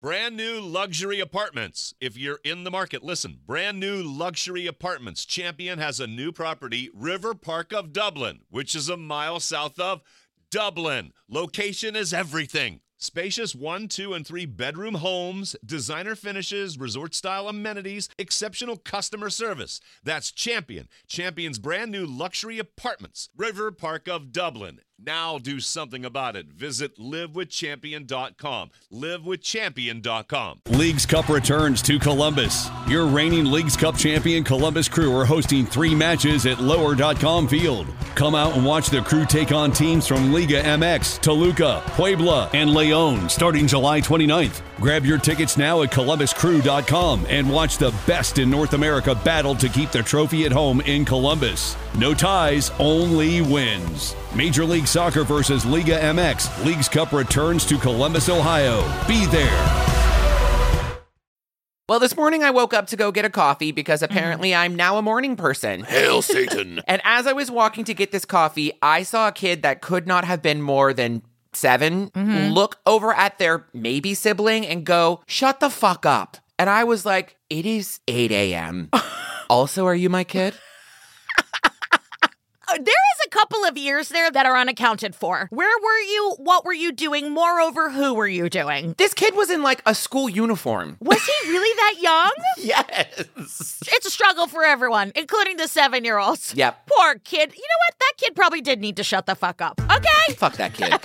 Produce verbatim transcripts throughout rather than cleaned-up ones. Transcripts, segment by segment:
Brand new luxury apartments. If you're in the market, listen. Brand new luxury apartments. Champion has a new property, River Park of Dublin, which is a mile south of Dublin. Location is everything. Spacious one, two, and three bedroom homes, designer finishes, resort-style amenities, exceptional customer service. That's Champion. Champion's brand new luxury apartments. River Park of Dublin. Now do something about it. Visit live with champion dot com. live with champion dot com. Leagues Cup returns to Columbus. Your reigning Leagues Cup champion Columbus Crew are hosting three matches at lower dot com field. Come out and watch the Crew take on teams from Liga M X, Toluca, Puebla, and Leon starting July twenty-ninth. Grab your tickets now at columbus crew dot com and watch the best in North America battle to keep the trophy at home in Columbus. No ties, only wins. Major League Soccer versus Liga M X. Leagues Cup returns to Columbus, Ohio. Be there. Well, this morning I woke up to go get a coffee because apparently I'm now a morning person. Hail Satan. And as I was walking to get this coffee, I saw a kid that could not have been more than seven mm-hmm. look over at their maybe sibling and go, "Shut the fuck up." And I was like, it is eight a.m. Also, are you my kid? There is a couple of years there that are unaccounted for. Where were you? What were you doing? Moreover, who were you doing? This kid was in like a school uniform. Was he really that young? Yes. It's a struggle for everyone, including the seven-year-olds. Yep. Poor kid. You know what? That kid probably did need to shut the fuck up. Okay? Fuck that kid.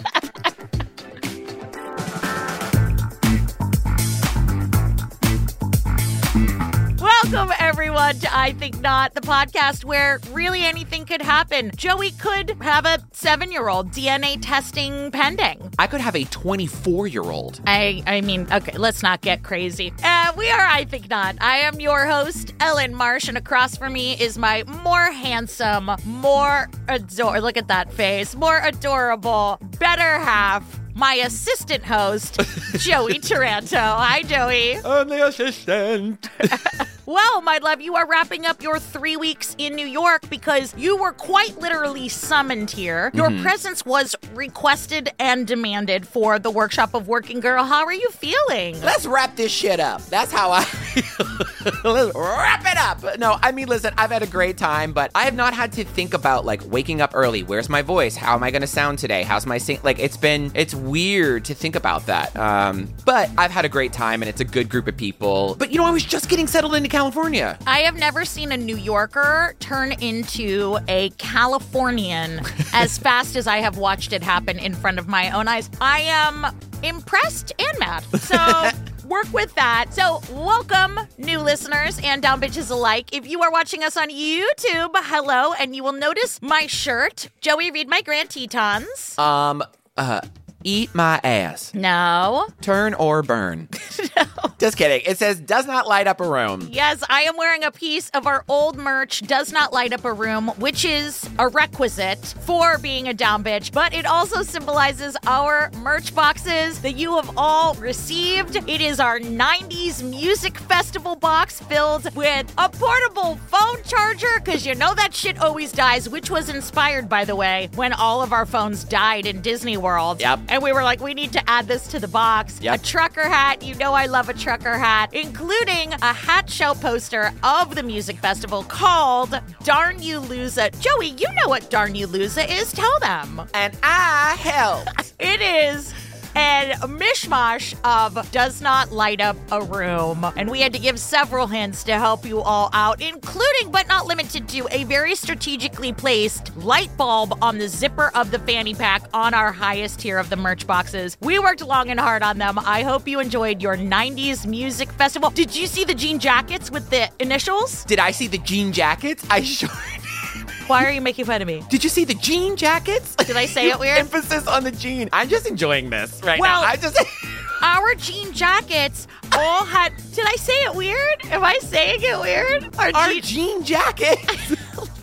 Welcome, everyone, to I Think Not, the podcast where really anything could happen. Joey could have a seven-year-old, D N A testing pending. I could have a twenty-four-year-old. I I mean, okay, let's not get crazy. Uh, we are I Think Not. I am your host, Ellen Marsh, and across from me is my more handsome, more ador- look at that face, more adorable, better half, my assistant host, Joey Taranto. Hi, Joey. I'm the assistant. Well, my love, you are wrapping up your three weeks in New York because you were quite literally summoned here. Your mm-hmm. presence was requested and demanded for the Workshop of Working Girl. How are you feeling? Let's wrap this shit up. That's how I feel. Let's wrap it up. No, I mean, listen, I've had a great time, but I have not had to think about, like, waking up early. Where's my voice? How am I going to sound today? How's my sing? Like, it's been, it's weird to think about that. Um, but I've had a great time, and it's a good group of people. But, you know, I was just getting settled into California. I have never seen a New Yorker turn into a Californian as fast as I have watched it happen in front of my own eyes. I am impressed and mad. So work with that. So welcome, new listeners and down bitches alike. If you are watching us on YouTube, hello, and you will notice my shirt. Joey, read my Grant Tetons. Um, uh... Eat my ass. No. Turn or burn. No. Just kidding. It says, does not light up a room. Yes, I am wearing a piece of our old merch, Does Not Light Up a Room, which is a requisite for being a down bitch, but it also symbolizes our merch boxes that you have all received. It is our nineties music festival box filled with a portable phone charger, because you know that shit always dies, which was inspired, by the way, when all of our phones died in Disney World. Yep. And we were like, we need to add this to the box. Yep. A trucker hat. You know I love a trucker hat. Including a hat show poster of the music festival called Darn You Loser. Joey, you know what Darn You Loser is. Tell them. And I helped. It is a mishmash of Does Not Light Up a Room. And we had to give several hints to help you all out, including but not limited to a very strategically placed light bulb on the zipper of the fanny pack on our highest tier of the merch boxes. We worked long and hard on them. I hope you enjoyed your nineties music festival. Did you see the jean jackets with the initials? Did I see the jean jackets? I sure did. Why are you making fun of me? Did you see the jean jackets? Did I say it weird? Emphasis on the jean. I'm just enjoying this right well, now. I just our jean jackets all had. Did I say it weird? Am I saying it weird? Our, Our jean, jean jackets.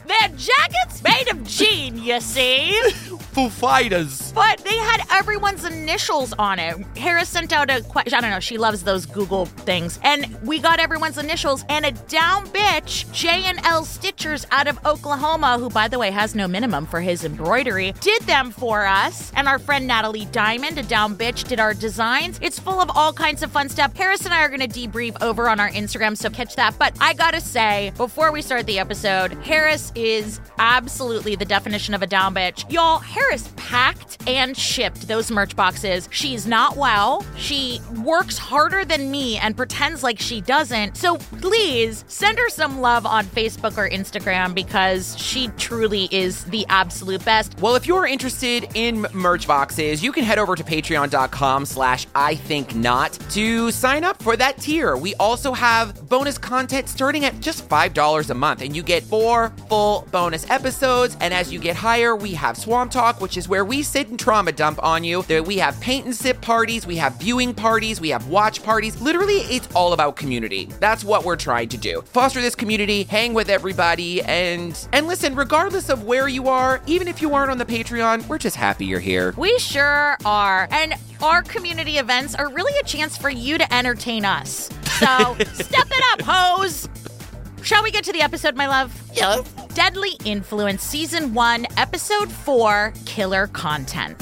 They're jackets made of jean, you see. Foo Fighters. But they had everyone's initials on it. Harris sent out a question. I don't know. She loves those Google things. And we got everyone's initials. And a down bitch, J and L Stitchers out of Oklahoma, who, by the way, has no minimum for his embroidery, did them for us. And our friend Natalie Diamond, a down bitch, did our designs. It's full of all kinds of fun stuff. Harris and I are going to debrief over on our Instagram, so catch that. But I gotta say, before we start the episode, Harris is absolutely the definition of a down bitch. Y'all, Harris packed and shipped those merch boxes. She's not well. She works harder than me and pretends like she doesn't. So please send her some love on Facebook or Instagram because she truly is the absolute best. Well, if you're interested in merch boxes, you can head over to patreon.com slash I think not to sign up for that tier. We also have bonus content starting at just five dollars a month, and you get four full bonus episodes. And as you get higher, we have Swamp Talk, which is where we sit and trauma dump on you. There, we have paint and sip parties, we have viewing parties, we have watch parties. Literally, it's all about community. That's what we're trying to do. Foster this community, hang with everybody, and and listen, regardless of where you are, even if you aren't on the Patreon, we're just happy you're here. We sure are. And our community events are really a chance for you to entertain us. So step it up, hoes! Shall we get to the episode, my love? Yes. Deadly Influence, Season one, Episode four, Killer Content.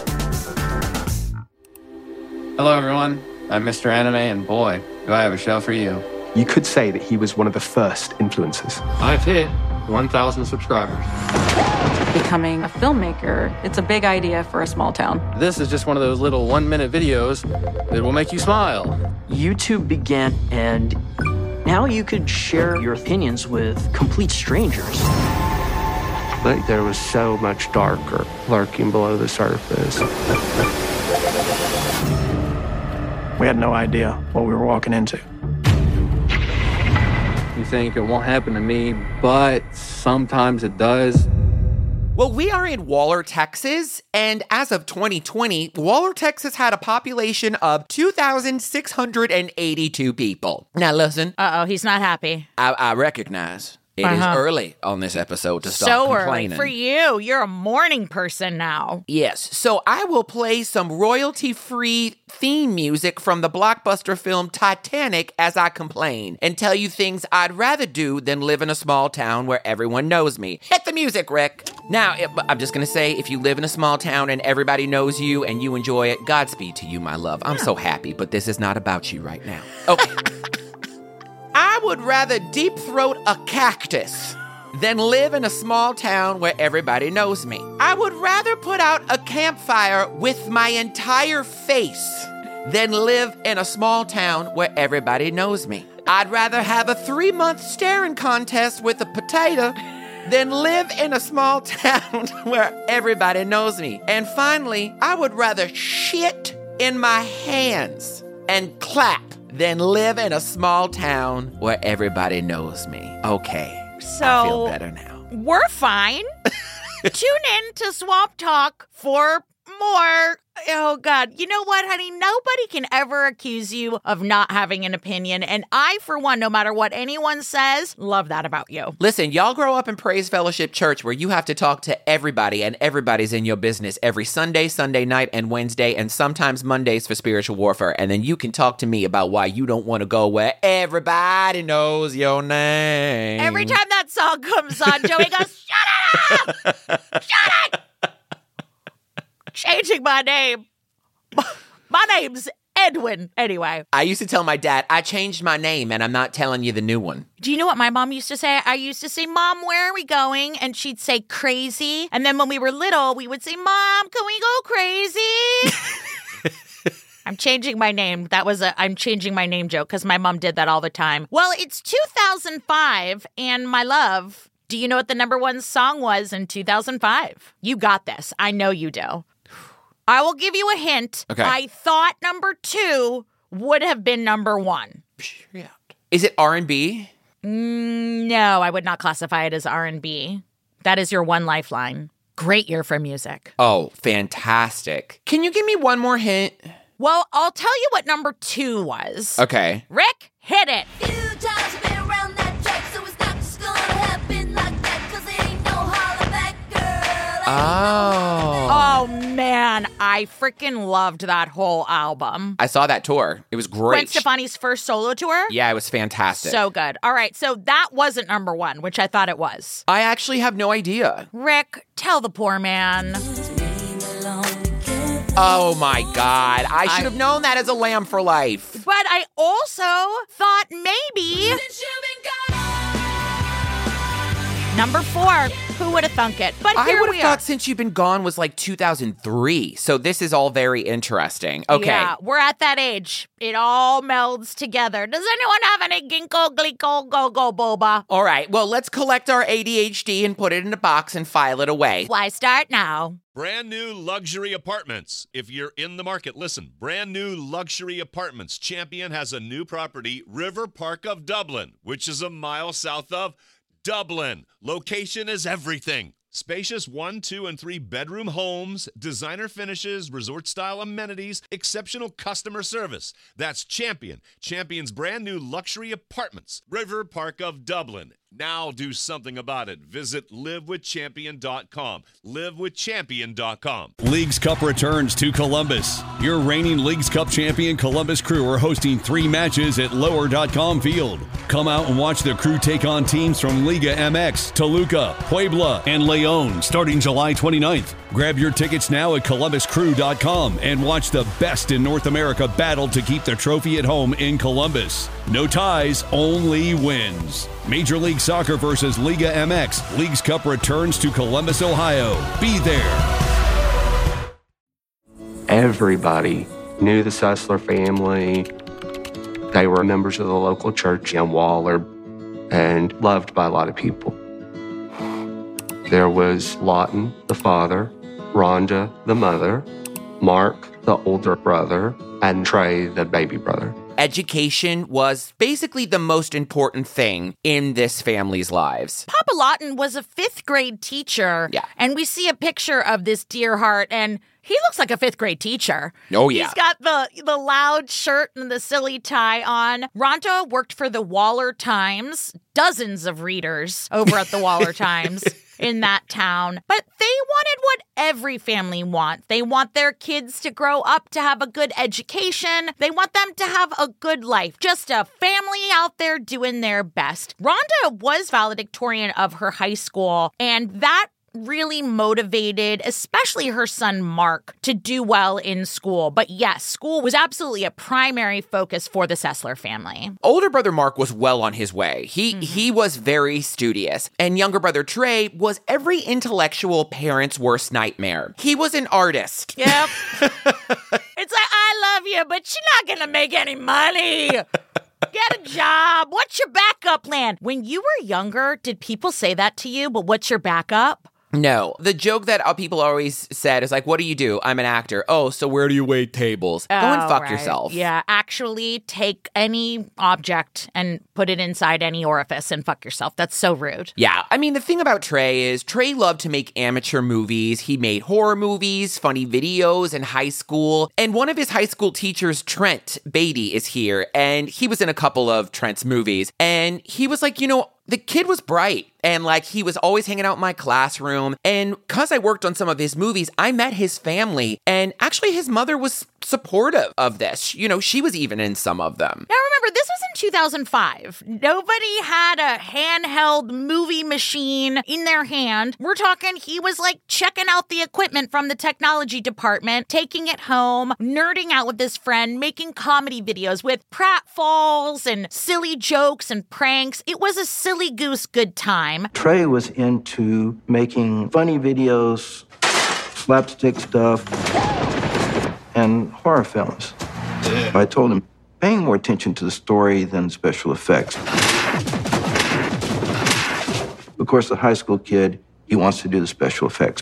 Hello, everyone. I'm Mister Anime, and boy, do I have a show for you. You could say that he was one of the first influencers. I've hit one thousand subscribers. Becoming a filmmaker, it's a big idea for a small town. This is just one of those little one-minute videos that will make you smile. YouTube began, and now you could share your opinions with complete strangers. Like there was so much darker lurking below the surface. We had no idea what we were walking into. You think it won't happen to me, but sometimes it does. Well, we are in Waller, Texas, and as of twenty twenty, Waller, Texas had a population of two thousand six hundred eighty-two people. Now listen. Uh-oh, he's not happy. I, I recognize it uh-huh. is early on this episode to stop so complaining. early for you. You're a morning person now. Yes, so I will play some royalty-free theme music from the blockbuster film Titanic as I complain and tell you things I'd rather do than live in a small town where everyone knows me. Hit the music, Rick. Now, I'm just going to say, if you live in a small town and everybody knows you and you enjoy it, Godspeed to you, my love. I'm so happy, but this is not about you right now. Okay. I would rather deep throat a cactus than live in a small town where everybody knows me. I would rather put out a campfire with my entire face than live in a small town where everybody knows me. I'd rather have a three-month staring contest with a potato than live in a small town where everybody knows me. And finally, I would rather shit in my hands and clap than live in a small town where everybody knows me. Okay, so I feel better now. We're fine. Tune in to Swamp Talk for more. Oh, God. You know what, honey? Nobody can ever accuse you of not having an opinion. And I, for one, no matter what anyone says, love that about you. Listen, y'all grow up in Praise Fellowship Church where you have to talk to everybody and everybody's in your business every Sunday, Sunday night, and Wednesday, and sometimes Mondays for spiritual warfare. And then you can talk to me about why you don't want to go where everybody knows your name. Every time that song comes on, Joey goes, shut it up! Shut it! Changing my name. My name's Edwin. Anyway. I used to tell my dad, I changed my name and I'm not telling you the new one. Do you know what my mom used to say? I used to say, Mom, where are we going? And she'd say, crazy. And then when we were little, we would say, Mom, can we go crazy? I'm changing my name. That was a I'm changing my name joke because my mom did that all the time. Well, it's two thousand five, and my love, do you know what the number one song was in two thousand five? You got this. I know you do. I will give you a hint. Okay. I thought number two would have been number one. Is it R and B? Mm, no, I would not classify it as R and B. That is your one lifeline. Great year for music. Oh, fantastic. Can you give me one more hint? Well, I'll tell you what number two was. Okay. Rick, hit it. Few times I've been around that track, so it's not just gonna happen like that, 'cause it Oh. Oh, man. I freaking loved that whole album. I saw that tour. It was great. Gwen Stefani's first solo tour? Yeah, it was fantastic. So good. All right, so that wasn't number one, which I thought it was. I actually have no idea. Rick, tell the poor man. Oh, my God. I should have known that as a Lamb for Life. But I also thought maybe... Number four, who would have thunk it? But here I would we have thought are. Since You've Been Gone was like two thousand three, so this is all very interesting. Okay. Yeah, we're at that age. It all melds together. Does anyone have any ginkgo, glico, go, go, boba? All right, well, let's collect our A D H D and put it in a box and file it away. Why start now? Brand new luxury apartments. If you're in the market, listen. Brand new luxury apartments. Champion has a new property, River Park of Dublin, which is a mile south of Dublin. Location is everything. Spacious one, two, and three bedroom homes, designer finishes, resort-style amenities, exceptional customer service. That's Champion. Champion's brand new luxury apartments, River Park of Dublin. Now do something about it. Visit live with champion dot com. live with champion dot com. Leagues Cup returns to Columbus. Your reigning Leagues Cup champion Columbus Crew are hosting three matches at lower dot com field. Come out and watch the Crew take on teams from Liga M X, Toluca, Puebla, and Leon starting July twenty-ninth. Grab your tickets now at columbus crew dot com and watch the best in North America battle to keep the trophy at home in Columbus. No ties, only wins. Major League Soccer versus Liga M X. Leagues Cup returns to Columbus, Ohio. Be there. Everybody knew the Sessler family. They were members of the local church in Waller and loved by a lot of people. There was Lawton, the father, Rhonda, the mother, Mark, the older brother, and Trey, the baby brother. Education was basically the most important thing in this family's lives. Papa Lawton was a fifth grade teacher. Yeah. And we see a picture of this dear heart, and he looks like a fifth grade teacher. Oh, yeah. He's got the, the loud shirt and the silly tie on. Rhonda worked for the Waller Times, dozens of readers over at the Waller Times in that town. But they wanted what every family wants. They want their kids to grow up to have a good education. They want them to have a good life. Just a family out there doing their best. Rhonda was valedictorian of her high school, and that really motivated, especially her son Mark, to do well in school. But yes, school was absolutely a primary focus for the Sessler family. Older brother Mark was well on his way. He mm-hmm. he was very studious. And younger brother Trey was every intellectual parent's worst nightmare. He was an artist. Yep. It's like, I love you, but you're not going to make any money. Get a job. What's your backup plan? When you were younger, did people say that to you? But what's your backup? No. The joke that uh, people always said is like, what do you do? I'm an actor. Oh, so where do you wait tables? Oh, Go and fuck right. yourself. Yeah, actually take any object and put it inside any orifice and fuck yourself. That's so rude. Yeah. I mean, the thing about Trey is Trey loved to make amateur movies. He made horror movies, funny videos in high school. And one of his high school teachers, Trent Beatty, is here. And he was in a couple of Trent's movies. And he was like, you know, the kid was bright, and like he was always hanging out in my classroom. And because I worked on some of his movies, I met his family, and actually his mother was supportive of this. You know, she was even in some of them. Now remember, this was in two thousand five. Nobody had a handheld movie machine in their hand. We're talking he was like checking out the equipment from the technology department, taking it home, nerding out with his friend, making comedy videos with pratfalls and silly jokes and pranks. It was a silly goose good time. Trey was into making funny videos, slapstick stuff, and horror films. I told him, paying more attention to the story than special effects. Of course, the high school kid, he wants to do the special effects.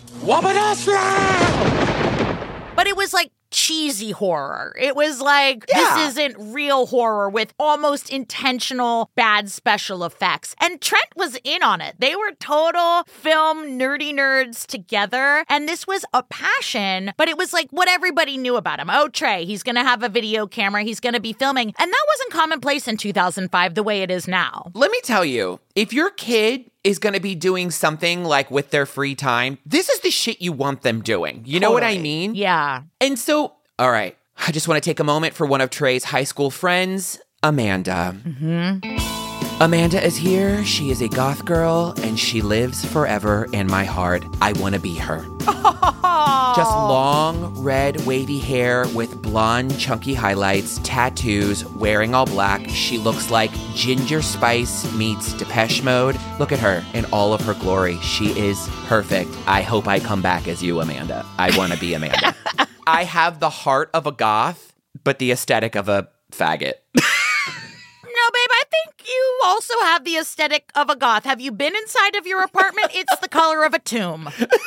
But it was like cheesy horror. It was like, yeah. This isn't real horror with almost intentional bad special effects. And Trent was in on it. They were total film nerdy nerds together. And this was a passion, but it was like what everybody knew about him. Oh, Trey, he's going to have a video camera. He's going to be filming. And that wasn't commonplace in two thousand five the way it is now. Let me tell you, if your kid is going to be doing something like with their free time, this is the shit you want them doing. You know what I mean? Yeah. And so, all right, I just want to take a moment for one of Trey's high school friends, Amanda. Mm-hmm. Amanda is here. She is a goth girl, and she lives forever in my heart. I want to be her. Just long, red, wavy hair with blonde, chunky highlights, tattoos, wearing all black. She looks like Ginger Spice meets Depeche Mode. Look at her in all of her glory. She is perfect. I hope I come back as you, Amanda. I want to be Amanda. I have the heart of a goth, but the aesthetic of a faggot. No, babe, I think you also have the aesthetic of a goth. Have you been inside of your apartment? It's the color of a tomb.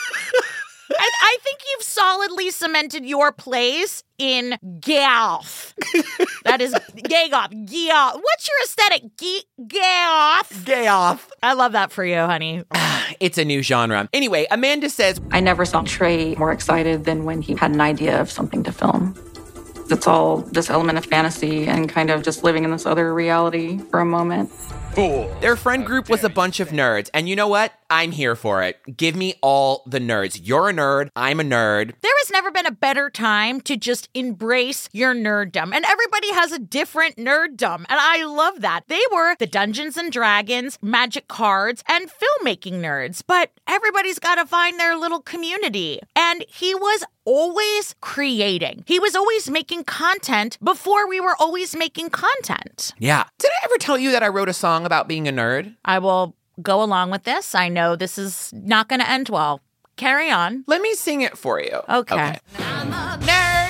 I, I think you've solidly cemented your place in goth. That is gay goth. Goth. What's your aesthetic? Ge- goth. Goth. I love that for you, honey. It's a new genre. Anyway, Amanda says, I never saw Trey more excited than when he had an idea of something to film. It's all this element of fantasy and kind of just living in this other reality for a moment. Their friend group was a bunch of nerds. And you know what? I'm here for it. Give me all the nerds. You're a nerd. I'm a nerd. There has never been a better time to just embrace your nerddom. And everybody has a different nerddom. And I love that. They were the Dungeons and Dragons, Magic cards, and filmmaking nerds. But everybody's got to find their little community. And he was always creating. He was always making content before we were always making content. Yeah. Did I ever tell you that I wrote a song about being a nerd? I will go along with this. I know this is not going to end well. Carry on. Let me sing it for you. Okay. okay. I'm a nerd,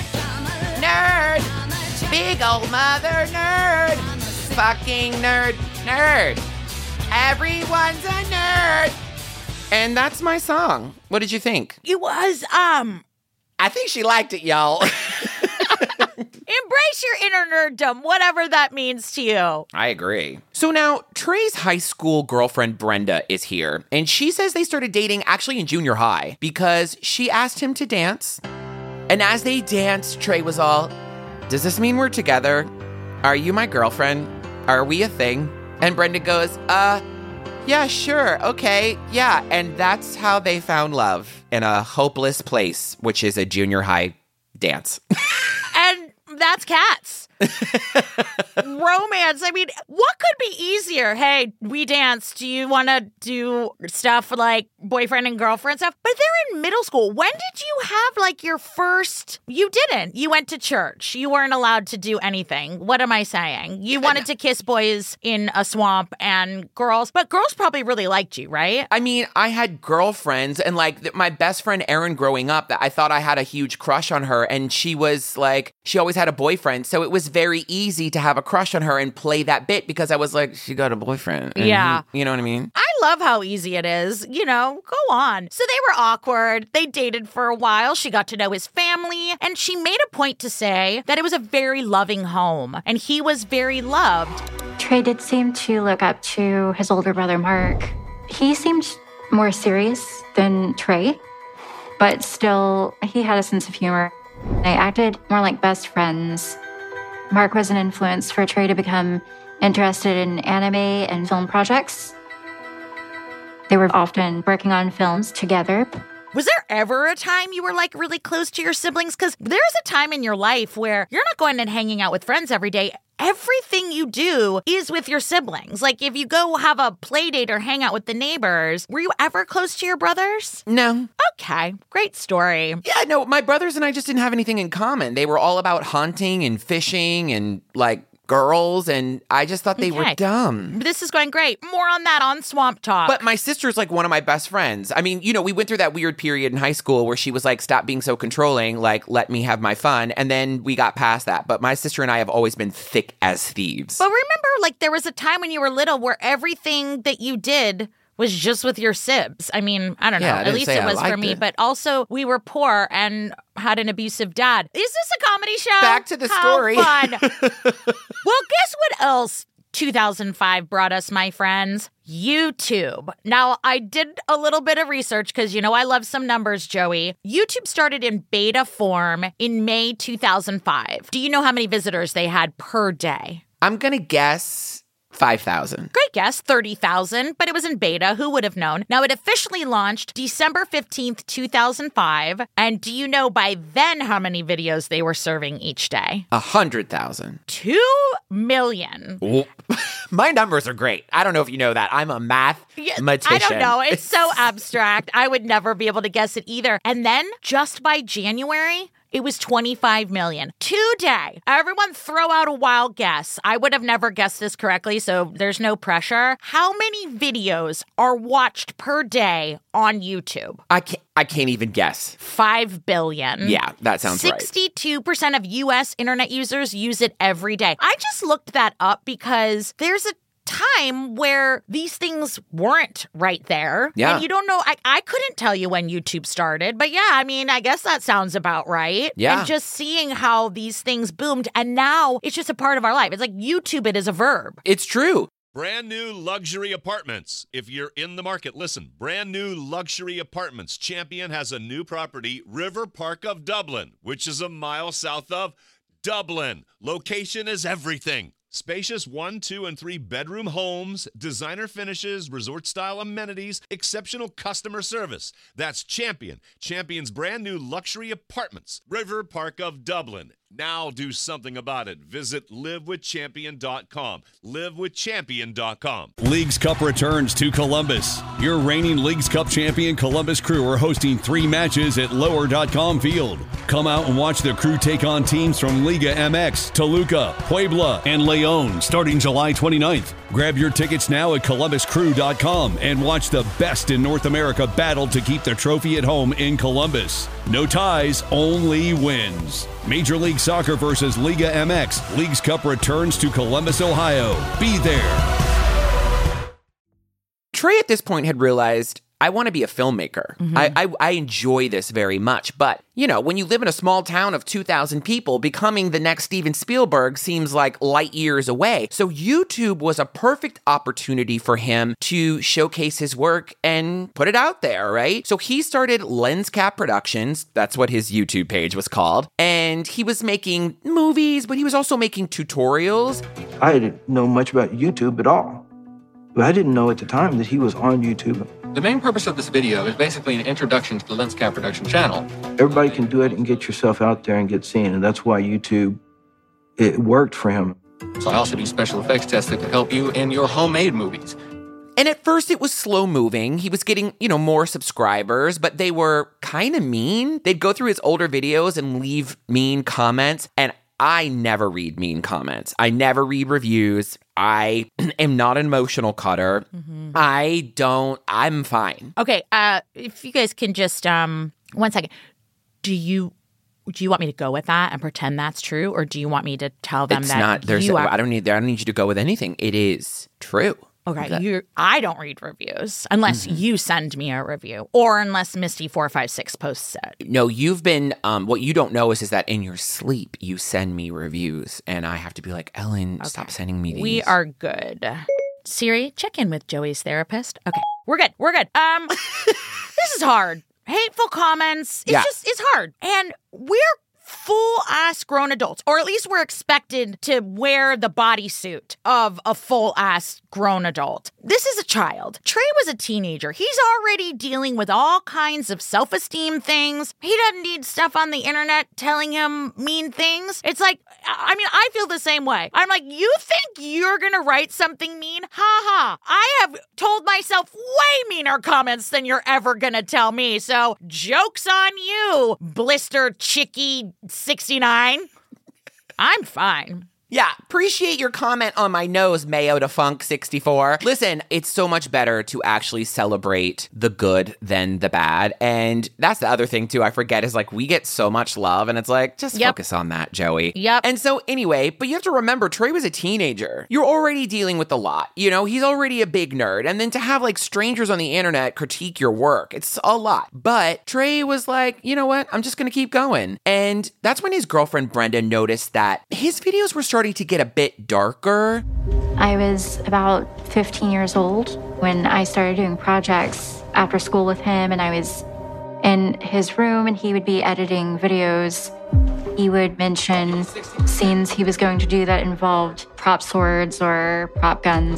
nerd, big old mother nerd, fucking nerd, nerd. Everyone's a nerd. And that's my song. What did you think? It was, um... I think she liked it, y'all. Embrace your inner nerddom, whatever that means to you. I agree. So now, Trey's high school girlfriend, Brenda, is here. And she says they started dating actually in junior high because she asked him to dance. And as they danced, Trey was all, does this mean we're together? Are you my girlfriend? Are we a thing? And Brenda goes, uh, yeah, sure, okay, yeah. And that's how they found love in a hopeless place, which is a junior high dance. And that's Cats. Romance. I mean, what could be easier? Hey, we dance. Do you want to do stuff like boyfriend and girlfriend stuff? But they're in middle school. When did you have like your first? You didn't. You went to church. You weren't allowed to do anything. What am I saying? You wanted to kiss boys in a swamp and girls, but girls probably really liked you, right? I mean, I had girlfriends and like th- my best friend Erin growing up, that I thought I had a huge crush on her, and she was like, she always had a boyfriend. So it was very easy to have a crush on her and play that bit because I was like, she got a boyfriend. And yeah. He, you know what I mean? I love how easy it is. You know, go on. So they were awkward. They dated for a while. She got to know his family, and she made a point to say that it was a very loving home, and he was very loved. Trey did seem to look up to his older brother, Mark. He seemed more serious than Trey, but still, he had a sense of humor. They acted more like best friends. Mark was an influence for Trey to become interested in anime and film projects. They were often working on films together. Was there ever a time you were like really close to your siblings? Because there's a time in your life where you're not going and hanging out with friends every day. Everything you do is with your siblings. Like if you go have a play date or hang out with the neighbors, were you ever close to your brothers? No. Okay, great story. Yeah, no, my brothers and I just didn't have anything in common. They were all about hunting and fishing and like girls, and I just thought they okay. were dumb. This is going great. More on that on Swamp Talk. But my sister's like one of my best friends. I mean, you know, we went through that weird period in high school where she was like, stop being so controlling, like, let me have my fun. And then we got past that. But my sister and I have always been thick as thieves. But remember, like, there was a time when you were little where everything that you did was just with your sibs. I mean, I don't know. Yeah, I At didn't least say it I was for liked me. it. But also, we were poor and had an abusive dad. Is this a comedy show? Back to the How story. fun. Well, guess what else two thousand five brought us, my friends? YouTube. Now, I did a little bit of research because, you know, I love some numbers, Joey. YouTube started in beta form in May two thousand five. Do you know how many visitors they had per day? I'm going to guess five thousand. Great guess, thirty thousand, but it was in beta. Who would have known? Now, it officially launched December fifteenth, two thousand five. And do you know by then how many videos they were serving each day? one hundred thousand. Two million. My numbers are great. I don't know if you know that. I'm a mathematician. I don't know. It's so abstract. I would never be able to guess it either. And then, just by January, it was twenty-five million. Today, everyone throw out a wild guess. I would have never guessed this correctly, so there's no pressure. How many videos are watched per day on YouTube? I can't, I can't even guess. Five billion. Yeah, that sounds right. sixty-two percent of U S internet users use it every day. I just looked that up because there's a time where these things weren't right there. Yeah. And you don't know, I, I couldn't tell you when YouTube started, but yeah, I mean, I guess that sounds about right. Yeah. And just seeing how these things boomed, and now it's just a part of our life. It's like YouTube it is a verb. It's true. Brand new luxury apartments. If you're in the market, listen. Brand new luxury apartments. Champion has a new property, River Park of Dublin, which is a mile south of Dublin. Location is everything. Spacious one, two, and three bedroom homes, designer finishes, resort-style amenities, exceptional customer service. That's Champion. Champion's brand new luxury apartments. River Park of Dublin. Now do something about it. Visit live with champion dot com. live with champion dot com. Leagues Cup returns to Columbus. Your reigning Leagues Cup champion Columbus Crew are hosting three matches at lower dot com field. Come out and watch the Crew take on teams from Liga M X, Toluca, Puebla, and Leon starting July twenty-ninth. Grab your tickets now at columbus crew dot com and watch the best in North America battle to keep the trophy at home in Columbus. No ties, only wins. Major League Soccer versus Liga M X. Leagues Cup returns to Columbus, Ohio. Be there. Trey at this point had realized, I want to be a filmmaker. Mm-hmm. I, I I enjoy this very much. But, you know, when you live in a small town of two thousand people, becoming the next Steven Spielberg seems like light years away. So YouTube was a perfect opportunity for him to showcase his work and put it out there, right? So he started LensCap Productions. That's what his YouTube page was called. And he was making movies, but he was also making tutorials. I didn't know much about YouTube at all. But I didn't know at the time that he was on YouTube. The main purpose of this video is basically an introduction to the LensCap Production channel. Everybody can do it and get yourself out there and get seen, and that's why YouTube, it worked for him. So I also do special effects tests that can help you in your homemade movies. And at first it was slow moving. He was getting, you know, more subscribers, but they were kind of mean. They'd go through his older videos and leave mean comments, and I never read mean comments. I never read reviews. I am not an emotional cutter. Mm-hmm. I don't, I'm fine. Okay, uh, if you guys can just, um, one second. Do you, do you want me to go with that and pretend that's true? Or do you want me to tell them it's that not, there's, you are- I don't need, I don't need you to go with anything. It is true. Okay, That- you're, I don't read reviews unless Mm-hmm. you send me a review or unless Misty four five six posts it. No, you've been, um, what you don't know is, is that in your sleep, you send me reviews and I have to be like, Ellen, Okay. stop sending me these. We are good. Siri, check in with Joey's therapist. Okay, we're good. We're good. Um, this is hard. Hateful comments. It's Yeah. just, it's hard. And we're full-ass grown adults, or at least we're expected to wear the bodysuit of a full-ass grown adult. This is a child. Trey was a teenager. He's already dealing with all kinds of self-esteem things. He doesn't need stuff on the internet telling him mean things. It's like, I mean, I feel the same way. I'm like, you think you're gonna write something mean? Ha ha. I have told myself way meaner comments than you're ever gonna tell me, so joke's on you, Blister Chicky sixty-nine. I'm fine. Yeah, appreciate your comment on my nose, Mayo to Funk sixty-four. Listen, it's so much better to actually celebrate the good than the bad. And that's the other thing, too, I forget, is like we get so much love, and it's like, just Yep. focus on that, Joey. Yep. And so anyway, but you have to remember, Trey was a teenager. You're already dealing with a lot. You know, he's already a big nerd. And then to have like strangers on the internet critique your work, it's a lot. But Trey was like, you know what? I'm just going to keep going. And that's when his girlfriend, Brenda, noticed that his videos were starting to get a bit darker. I was about fifteen years old when I started doing projects after school with him, and I was in his room and he would be editing videos. He would mention scenes he was going to do that involved prop swords or prop guns.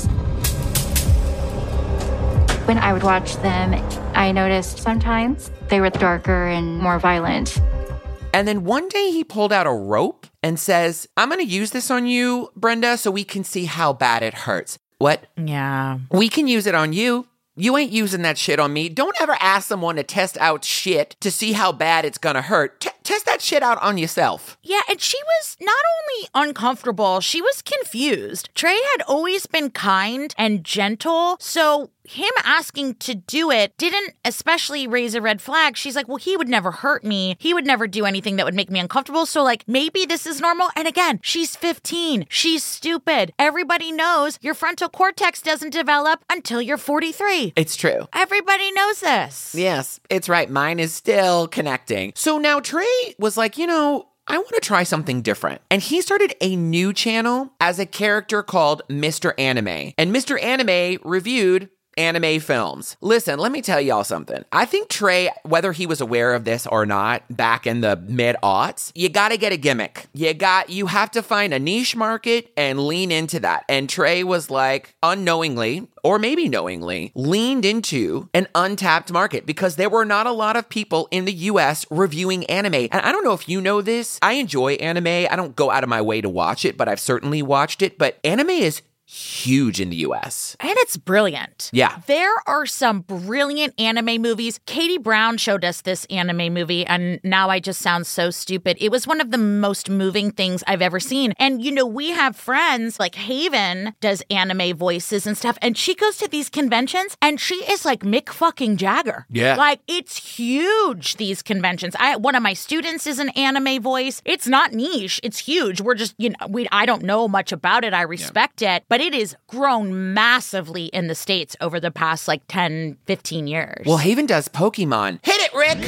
When I would watch them, I noticed sometimes they were darker and more violent. And then one day he pulled out a rope and says, I'm going to use this on you, Brenda, so we can see how bad it hurts. What? Yeah. We can use it on you. You ain't using that shit on me. Don't ever ask someone to test out shit to see how bad it's gonna hurt. T- test that shit out on yourself. Yeah, and she was not only uncomfortable, she was confused. Trey had always been kind and gentle, so him asking to do it didn't especially raise a red flag. She's like, well, he would never hurt me. He would never do anything that would make me uncomfortable. So like, maybe this is normal. And again, she's fifteen. She's stupid. Everybody knows your frontal cortex doesn't develop until you're forty-three. It's true. Everybody knows this. Yes, it's right. Mine is still connecting. So now Trey was like, you know, I want to try something different. And he started a new channel as a character called Mister Anime. And Mister Anime reviewed anime films. Listen, let me tell y'all something. I think Trey, whether he was aware of this or not, back in the mid-aughts, you gotta get a gimmick. You got, you have to find a niche market and lean into that. And Trey was like, unknowingly, or maybe knowingly, leaned into an untapped market because there were not a lot of people in the U S reviewing anime. And I don't know if you know this. I enjoy anime. I don't go out of my way to watch it, but I've certainly watched it. But anime is huge in the U S. And it's brilliant. Yeah. There are some brilliant anime movies. Katie Brown showed us this anime movie, and now I just sound so stupid. It was one of the most moving things I've ever seen. And, you know, we have friends, like Haven does anime voices and stuff, and she goes to these conventions, and she is like Mick fucking Jagger. Yeah. Like, it's huge, these conventions. I One of my students is an anime voice. It's not niche. It's huge. We're just, you know, we I don't know much about it. I respect yeah. it, but it is grown massively in the States over the past like ten, fifteen years. Well, Haven does Pokemon. Hit it, Rick!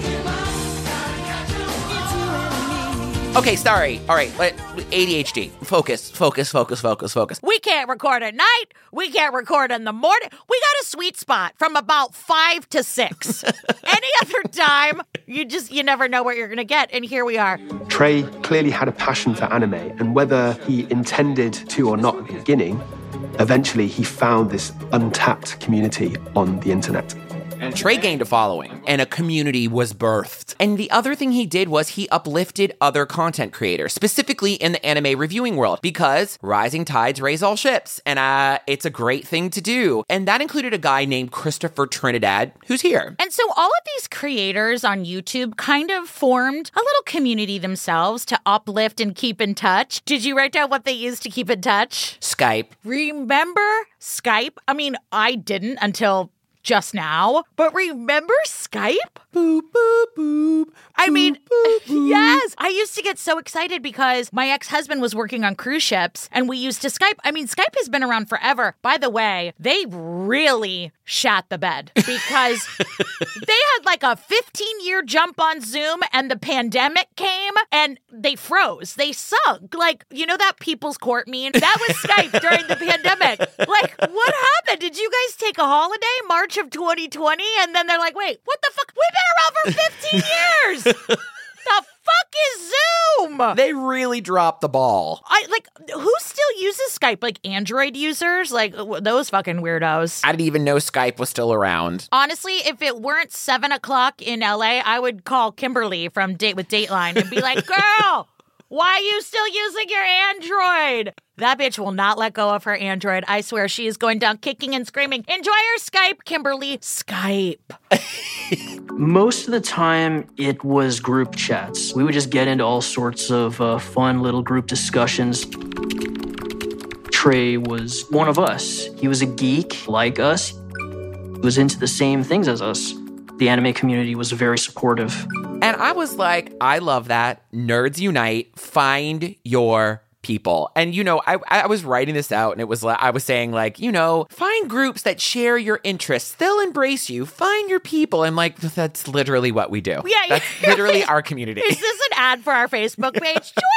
Okay, sorry. All right, let, A D H D. Focus, focus, focus, focus, focus. We can't record at night. We can't record in the morning. We got a sweet spot from about five to six. Any other time, you just, you never know what you're going to get. And here we are. Trey clearly had a passion for anime, and whether he intended to or not at the beginning, eventually he found this untapped community on the internet. And Trey gained a following, and a community was birthed. And the other thing he did was he uplifted other content creators, specifically in the anime reviewing world, because rising tides raise all ships, and uh, it's a great thing to do. And that included a guy named Christopher Trinidad, who's here. And so all of these creators on YouTube kind of formed a little community themselves to uplift and keep in touch. Did you write down what they used to keep in touch? Skype. Remember Skype? I mean, I didn't until just now, but remember Skype? Boop, boop, boop. I mean, boop, boop. Yes. I used to get so excited because my ex-husband was working on cruise ships and we used to Skype. I mean, Skype has been around forever. By the way, they really shat the bed because they had like a fifteen-year jump on Zoom and the pandemic came and they froze. They sunk. Like, you know that People's Court meme? That was Skype during the pandemic. Like, what happened? Did you guys take a holiday March of twenty twenty? And then they're like, wait, what the fuck? We've been around for fifteen years. The fuck is Zoom? They really dropped the ball. I like, who still uses Skype? Like Android users? Like those fucking weirdos. I didn't even know Skype was still around. Honestly, if it weren't seven o'clock in L A, I would call Kimberly from Date with Dateline and be like, girl, why are you still using your Android? That bitch will not let go of her Android. I swear she is going down kicking and screaming. Enjoy your Skype, Kimberly. Skype. Most of the time, it was group chats. We would just get into all sorts of uh, fun little group discussions. Trey was one of us. He was a geek like us. He was into the same things as us. The anime community was very supportive. And I was like, I love that. Nerds unite. Find your people. And, you know, I I was writing this out and it was like, I was saying like, you know, find groups that share your interests. They'll embrace you. Find your people. And like, that's literally what we do. Yeah, That's yeah. literally our community. Is this an ad for our Facebook page? Join our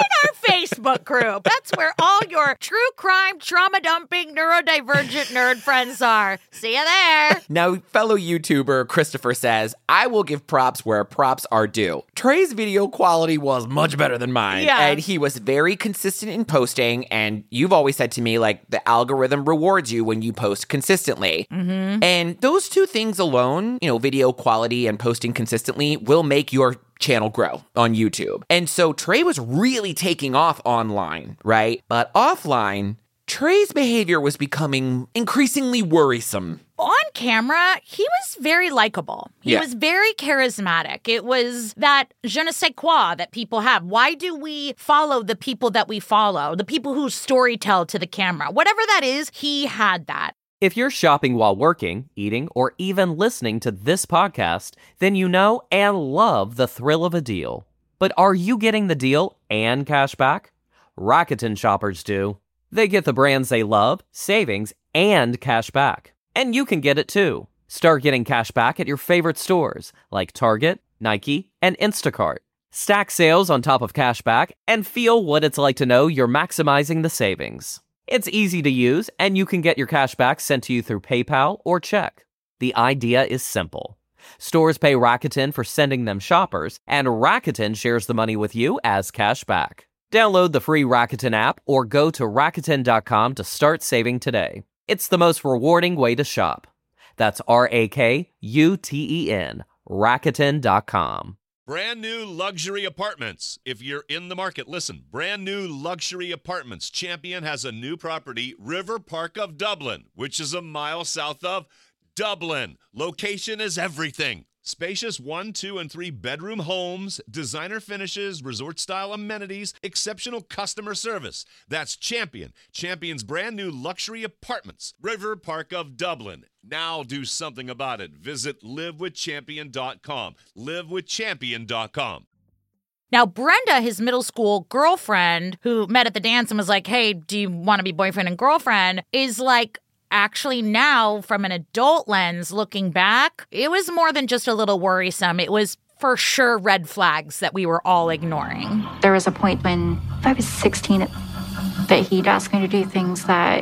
Facebook group. That's where all your true crime, trauma-dumping, neurodivergent nerd friends are. See you there. Now, fellow YouTuber Christopher says, I will give props where props are due. Trey's video quality was much better than mine. Yeah. And he was very consistent in posting. And you've always said to me, like, the algorithm rewards you when you post consistently. Mm-hmm. And those two things alone, you know, video quality and posting consistently, will make your channel grow on YouTube. And so Trey was really taking off online, right? But offline, Trey's behavior was becoming increasingly worrisome. On camera, he was very likable. He Yeah. was very charismatic. It was that je ne sais quoi that people have. Why do we follow the people that we follow? The people who storytell to the camera. Whatever that is, he had that. If you're shopping while working, eating, or even listening to this podcast, then you know and love the thrill of a deal. But are you getting the deal and cash back? Rakuten shoppers do. They get the brands they love, savings, and cash back. And you can get it too. Start getting cash back at your favorite stores like Target, Nike, and Instacart. Stack sales on top of cash back and feel what it's like to know you're maximizing the savings. It's easy to use, and you can get your cash back sent to you through PayPal or check. The idea is simple. Stores pay Rakuten for sending them shoppers, and Rakuten shares the money with you as cash back. Download the free Rakuten app or go to Rakuten dot com to start saving today. It's the most rewarding way to shop. That's R A K U T E N, Rakuten dot com. Brand new luxury apartments. If you're in the market, listen. Brand new luxury apartments. Champion has a new property, River Park of Dublin, which is a mile south of Dublin. Location is everything. Spacious one, two, and three bedroom homes, designer finishes, resort-style amenities, exceptional customer service. That's Champion. Champion's brand new luxury apartments, River Park of Dublin. Now do something about it. Visit live with champion dot com. live with champion dot com. Now, Brenda, his middle school girlfriend, who met at the dance and was like, hey, do you want to be boyfriend and girlfriend, is like, actually now, from an adult lens, looking back, it was more than just a little worrisome. It was for sure red flags that we were all ignoring. There was a point when I was sixteen that he'd ask me to do things that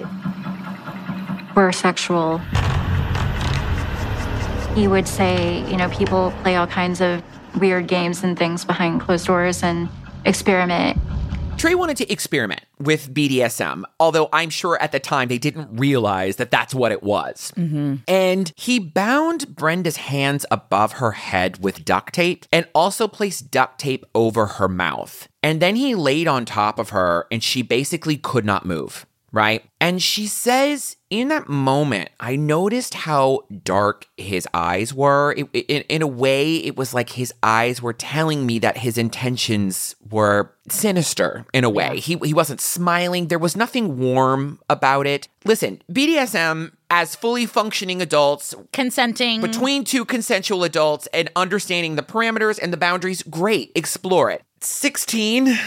were sexual. He would say, you know, people play all kinds of weird games and things behind closed doors and experiment. Trey wanted to experiment with B D S M, although I'm sure at the time they didn't realize that that's what it was. Mm-hmm. And he bound Brenda's hands above her head with duct tape and also placed duct tape over her mouth. And then he laid on top of her and she basically could not move, right? And she says, in that moment, I noticed how dark his eyes were. It, in, in a way, it was like his eyes were telling me that his intentions were sinister in a way. Yeah. He, he wasn't smiling. There was nothing warm about it. Listen, B D S M, as fully functioning adults, consenting between two consensual adults and understanding the parameters and the boundaries, great, explore it. sixteen...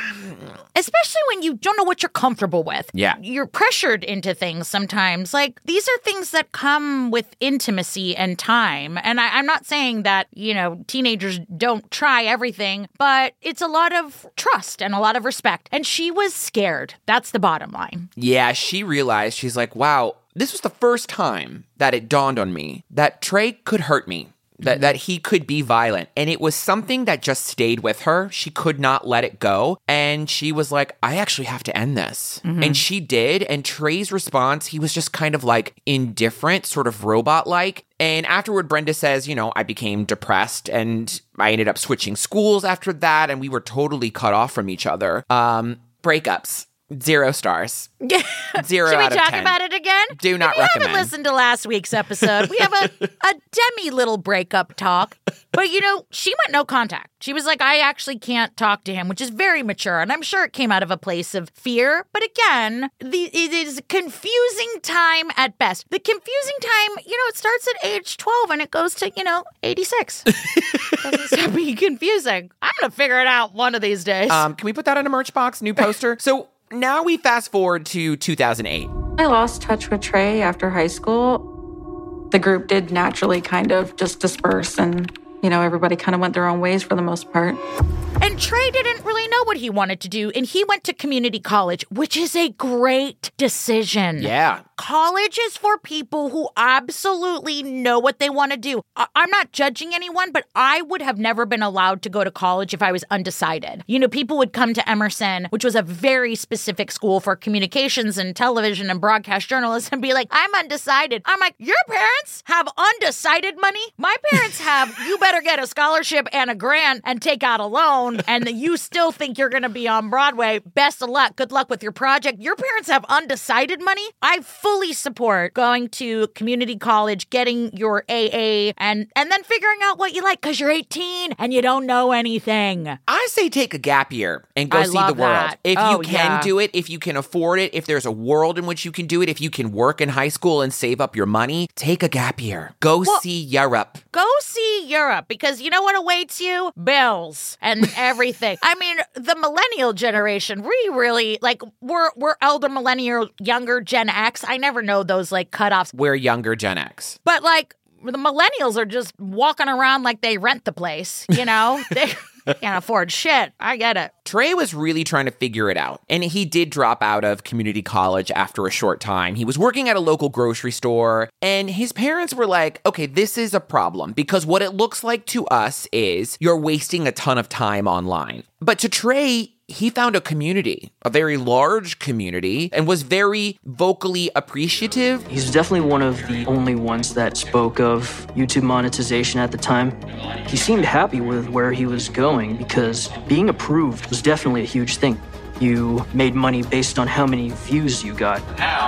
Especially when you don't know what you're comfortable with. Yeah. You're pressured into things sometimes. Like, these are things that come with intimacy and time. And I, I'm not saying that, you know, teenagers don't try everything, but it's a lot of trust and a lot of respect. And she was scared. That's the bottom line. Yeah, she realized, she's like, wow, this was the first time that it dawned on me that Trey could hurt me. That that he could be violent. And it was something that just stayed with her. She could not let it go. And she was like, I actually have to end this. Mm-hmm. And she did. And Trey's response, he was just kind of like indifferent, sort of robot-like. And afterward, Brenda says, you know, I became depressed and I ended up switching schools after that. And we were totally cut off from each other. Um, breakups. Zero stars. Zero Should we out of talk ten. about it again? Do not if you recommend. haven't listened to last week's episode, we have a, a demi little breakup talk. But, you know, she went no contact. She was like, I actually can't talk to him, which is very mature. And I'm sure it came out of a place of fear. But again, the, it is a confusing time at best. The confusing time, you know, it starts at age twelve and it goes to, you know, eighty-six. Doesn't stop being confusing. I'm going to figure it out one of these days. Um, can we put that in a merch box? New poster? So now we fast forward to two thousand eight. I lost touch with Trey after high school. The group did naturally kind of just disperse and, you know, everybody kind of went their own ways for the most part. And Trey didn't really know what he wanted to do, and he went to community college, which is a great decision. Yeah. College is for people who absolutely know what they want to do. I- I'm not judging anyone, but I would have never been allowed to go to college if I was undecided. You know, people would come to Emerson, which was a very specific school for communications and television and broadcast journalists, and be like, I'm undecided. I'm like, your parents have undecided money? My parents have, you better get a scholarship and a grant and take out a loan, and you still think you're going to be on Broadway. Best of luck. Good luck with your project. Your parents have undecided money? I fully support going to community college, getting your A A, and, and then figuring out what you like because you're eighteen and you don't know anything. I say take a gap year and go I see love the world. that. If Oh, you can yeah. do it, if you can afford it, if there's a world in which you can do it, if you can work in high school and save up your money, take a gap year. Go Well, see Europe. Go see Europe because you know what awaits you? Bills and everything. I mean, the millennial generation, we really, like, we're, we're elder millennial, younger Gen X. I never know those, like, cutoffs. We're younger Gen X. But, like, the millennials are just walking around like they rent the place, you know? They can't afford shit. I get it. Trey was really trying to figure it out, and he did drop out of community college after a short time. He was working at a local grocery store, and his parents were like, okay, this is a problem, because what it looks like to us is you're wasting a ton of time online. But to Trey, he found a community, a very large community, and was very vocally appreciative. He's definitely one of the only ones that spoke of YouTube monetization at the time. He seemed happy with where he was going because being approved was definitely a huge thing. You made money based on how many views you got.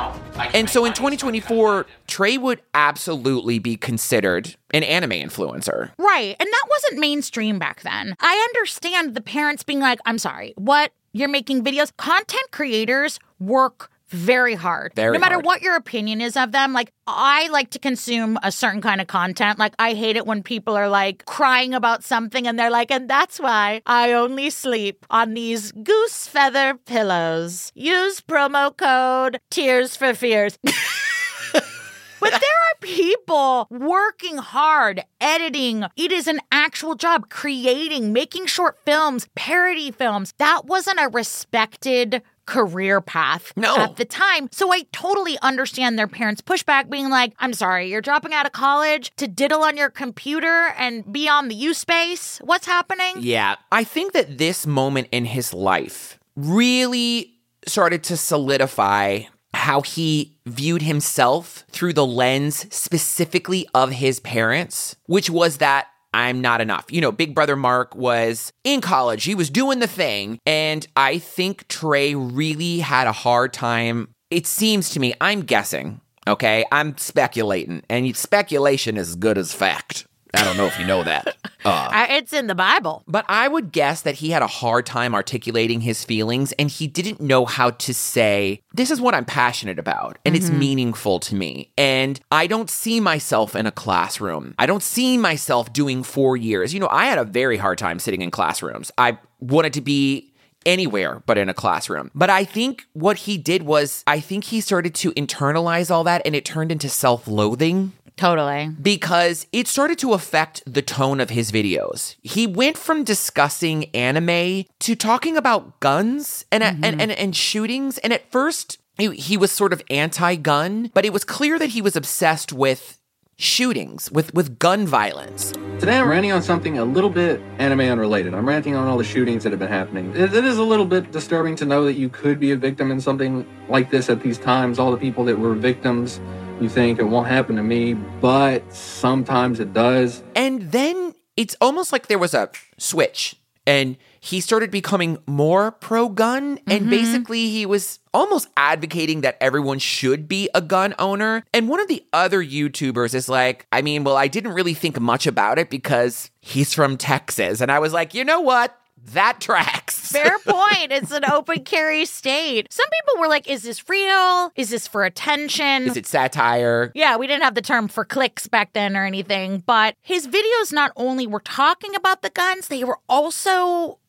And so in twenty twenty-four, Trey would absolutely be considered an anime influencer. Right. And that wasn't mainstream back then. I understand the parents being like, I'm sorry, what? You're making videos? Content creators work very hard. Very no matter hard. what your opinion is of them. Like, I like to consume a certain kind of content. Like, I hate it when people are like crying about something and they're like, and that's why I only sleep on these goose feather pillows. Use promo code Tears for Fears. But there are people working hard, editing. It is an actual job, creating, making short films, parody films. That wasn't a respected career path No. at the time. So I totally understand their parents' pushback being like, I'm sorry, you're dropping out of college to diddle on your computer and be on the U-Space? What's happening? Yeah, I think that this moment in his life really started to solidify how he viewed himself through the lens specifically of his parents, which was that I'm not enough. You know, Big Brother Mark was in college. He was doing the thing. And I think Trey really had a hard time. It seems to me, I'm guessing, okay? I'm speculating. And speculation is as good as fact. I don't know if you know that. Uh, I, it's in the Bible. but I would guess that he had a hard time articulating his feelings, and he didn't know how to say, this is what I'm passionate about, and it's meaningful to me. And I don't see myself in a classroom. I don't see myself doing four years. You know, I had a very hard time sitting in classrooms. I wanted to be anywhere but in a classroom. But I think what he did was, I think he started to internalize all that, and it turned into self-loathing. Totally. Because it started to affect the tone of his videos. He went from discussing anime to talking about guns and mm-hmm. and, and, and shootings. And at first, he, he was sort of anti-gun, but it was clear that he was obsessed with shootings, with, with gun violence. Today I'm ranting on something a little bit anime unrelated. I'm ranting on all the shootings that have been happening. It, it is a little bit disturbing to know that you could be a victim in something like this at these times. All the people that were victims, you think it won't happen to me, but sometimes it does. And then it's almost like there was a switch, and he started becoming more pro-gun, and Mm-hmm. basically he was almost advocating that everyone should be a gun owner. And one of the other YouTubers is like, I mean, well, I didn't really think much about it because he's from Texas. And I was like, you know what? That tracks. Fair point. It's an open carry state. Some people were like, is this real? Is this for attention? Is it satire? Yeah, we didn't have the term for clicks back then or anything, but his videos not only were talking about the guns, they were also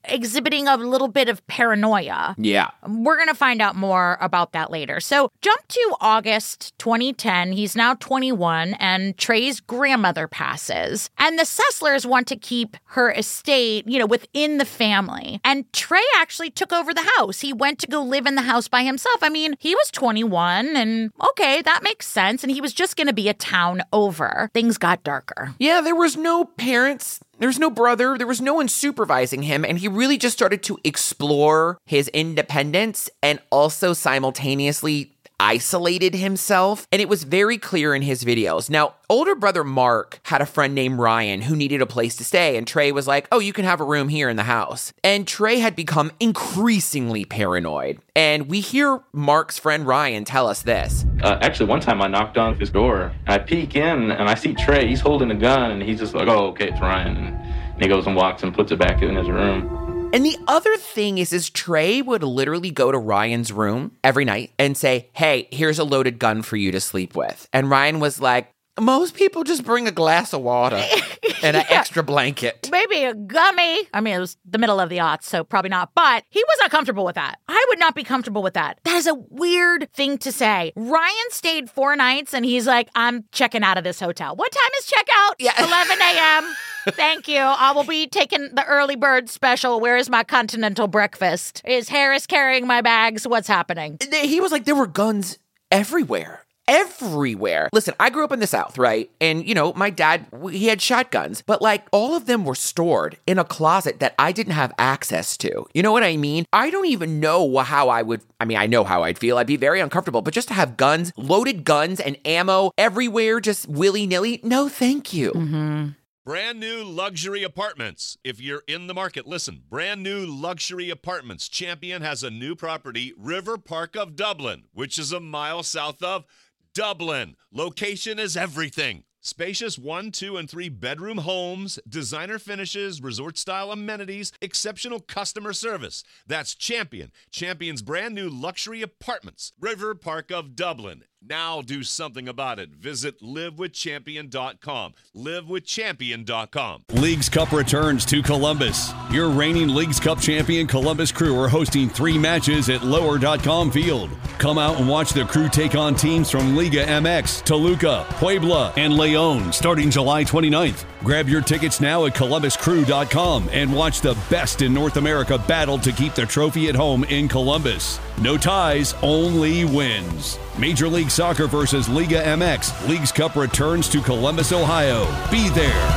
exhibiting a little bit of paranoia. Yeah. We're going to find out more about that later. So jump to August twenty ten. He's now twenty-one, and Trey's grandmother passes. And the Sesslers want to keep her estate, you know, within the family. And Trey actually took over the house. He went to go live in the house by himself. I mean, he was twenty-one, and okay, that makes sense. And he was just going to be a town over. Things got darker. Yeah, there was no parents. There was no brother. There was no one supervising him. And he really just started to explore his independence and also simultaneously isolated himself. And it was very clear in his videos. Now, older brother Mark had a friend named Ryan who needed a place to stay. And Trey was like, oh, you can have a room here in the house. And Trey had become increasingly paranoid. And we hear Mark's friend Ryan tell us this. Uh, actually, one time I knocked on his door. And I peek in and I see Trey. He's holding a gun and he's just like, oh, okay, it's Ryan. And he goes and walks and puts it back in his room. And the other thing is, is Trey would literally go to Ryan's room every night and say, hey, here's a loaded gun for you to sleep with. And Ryan was like, most people just bring a glass of water and an Yeah. extra blanket. Maybe a gummy. I mean, it was the middle of the aughts, so probably not. But he was not comfortable with that. I would not be comfortable with that. That is a weird thing to say. Ryan stayed four nights, and he's like, I'm checking out of this hotel. What time is checkout? Yeah. eleven a.m. Thank you. I will be taking the early bird special. Where is my continental breakfast? Is Harris carrying my bags? What's happening? He was like, there were guns everywhere. Everywhere. Listen, I grew up in the South, right? And, you know, my dad, he had shotguns, but like all of them were stored in a closet that I didn't have access to. You know what I mean? I don't even know how I would, I mean, I know how I'd feel. I'd be very uncomfortable, but just to have guns, loaded guns and ammo everywhere, just willy-nilly, no thank you. Mm-hmm. Brand new luxury apartments. If you're in the market, listen. Brand new luxury apartments. Champion has a new property, River Park of Dublin, which is a mile south of Dublin. Location is everything. Spacious one, two, and three bedroom homes, designer finishes, resort-style amenities, exceptional customer service. That's Champion. Champion's brand new luxury apartments, River Park of Dublin. Now do something about it. Visit live with champion dot com. live with champion dot com. Leagues Cup returns to Columbus. Your reigning Leagues Cup champion Columbus Crew are hosting three matches at lower dot com field. Come out and watch the Crew take on teams from Liga M X, Toluca, Puebla, and Leon starting July twenty-ninth. Grab your tickets now at columbus crew dot com and watch the best in North America battle to keep the trophy at home in Columbus. No ties, only wins. Major League Soccer versus Liga M X. Leagues Cup returns to Columbus, Ohio. Be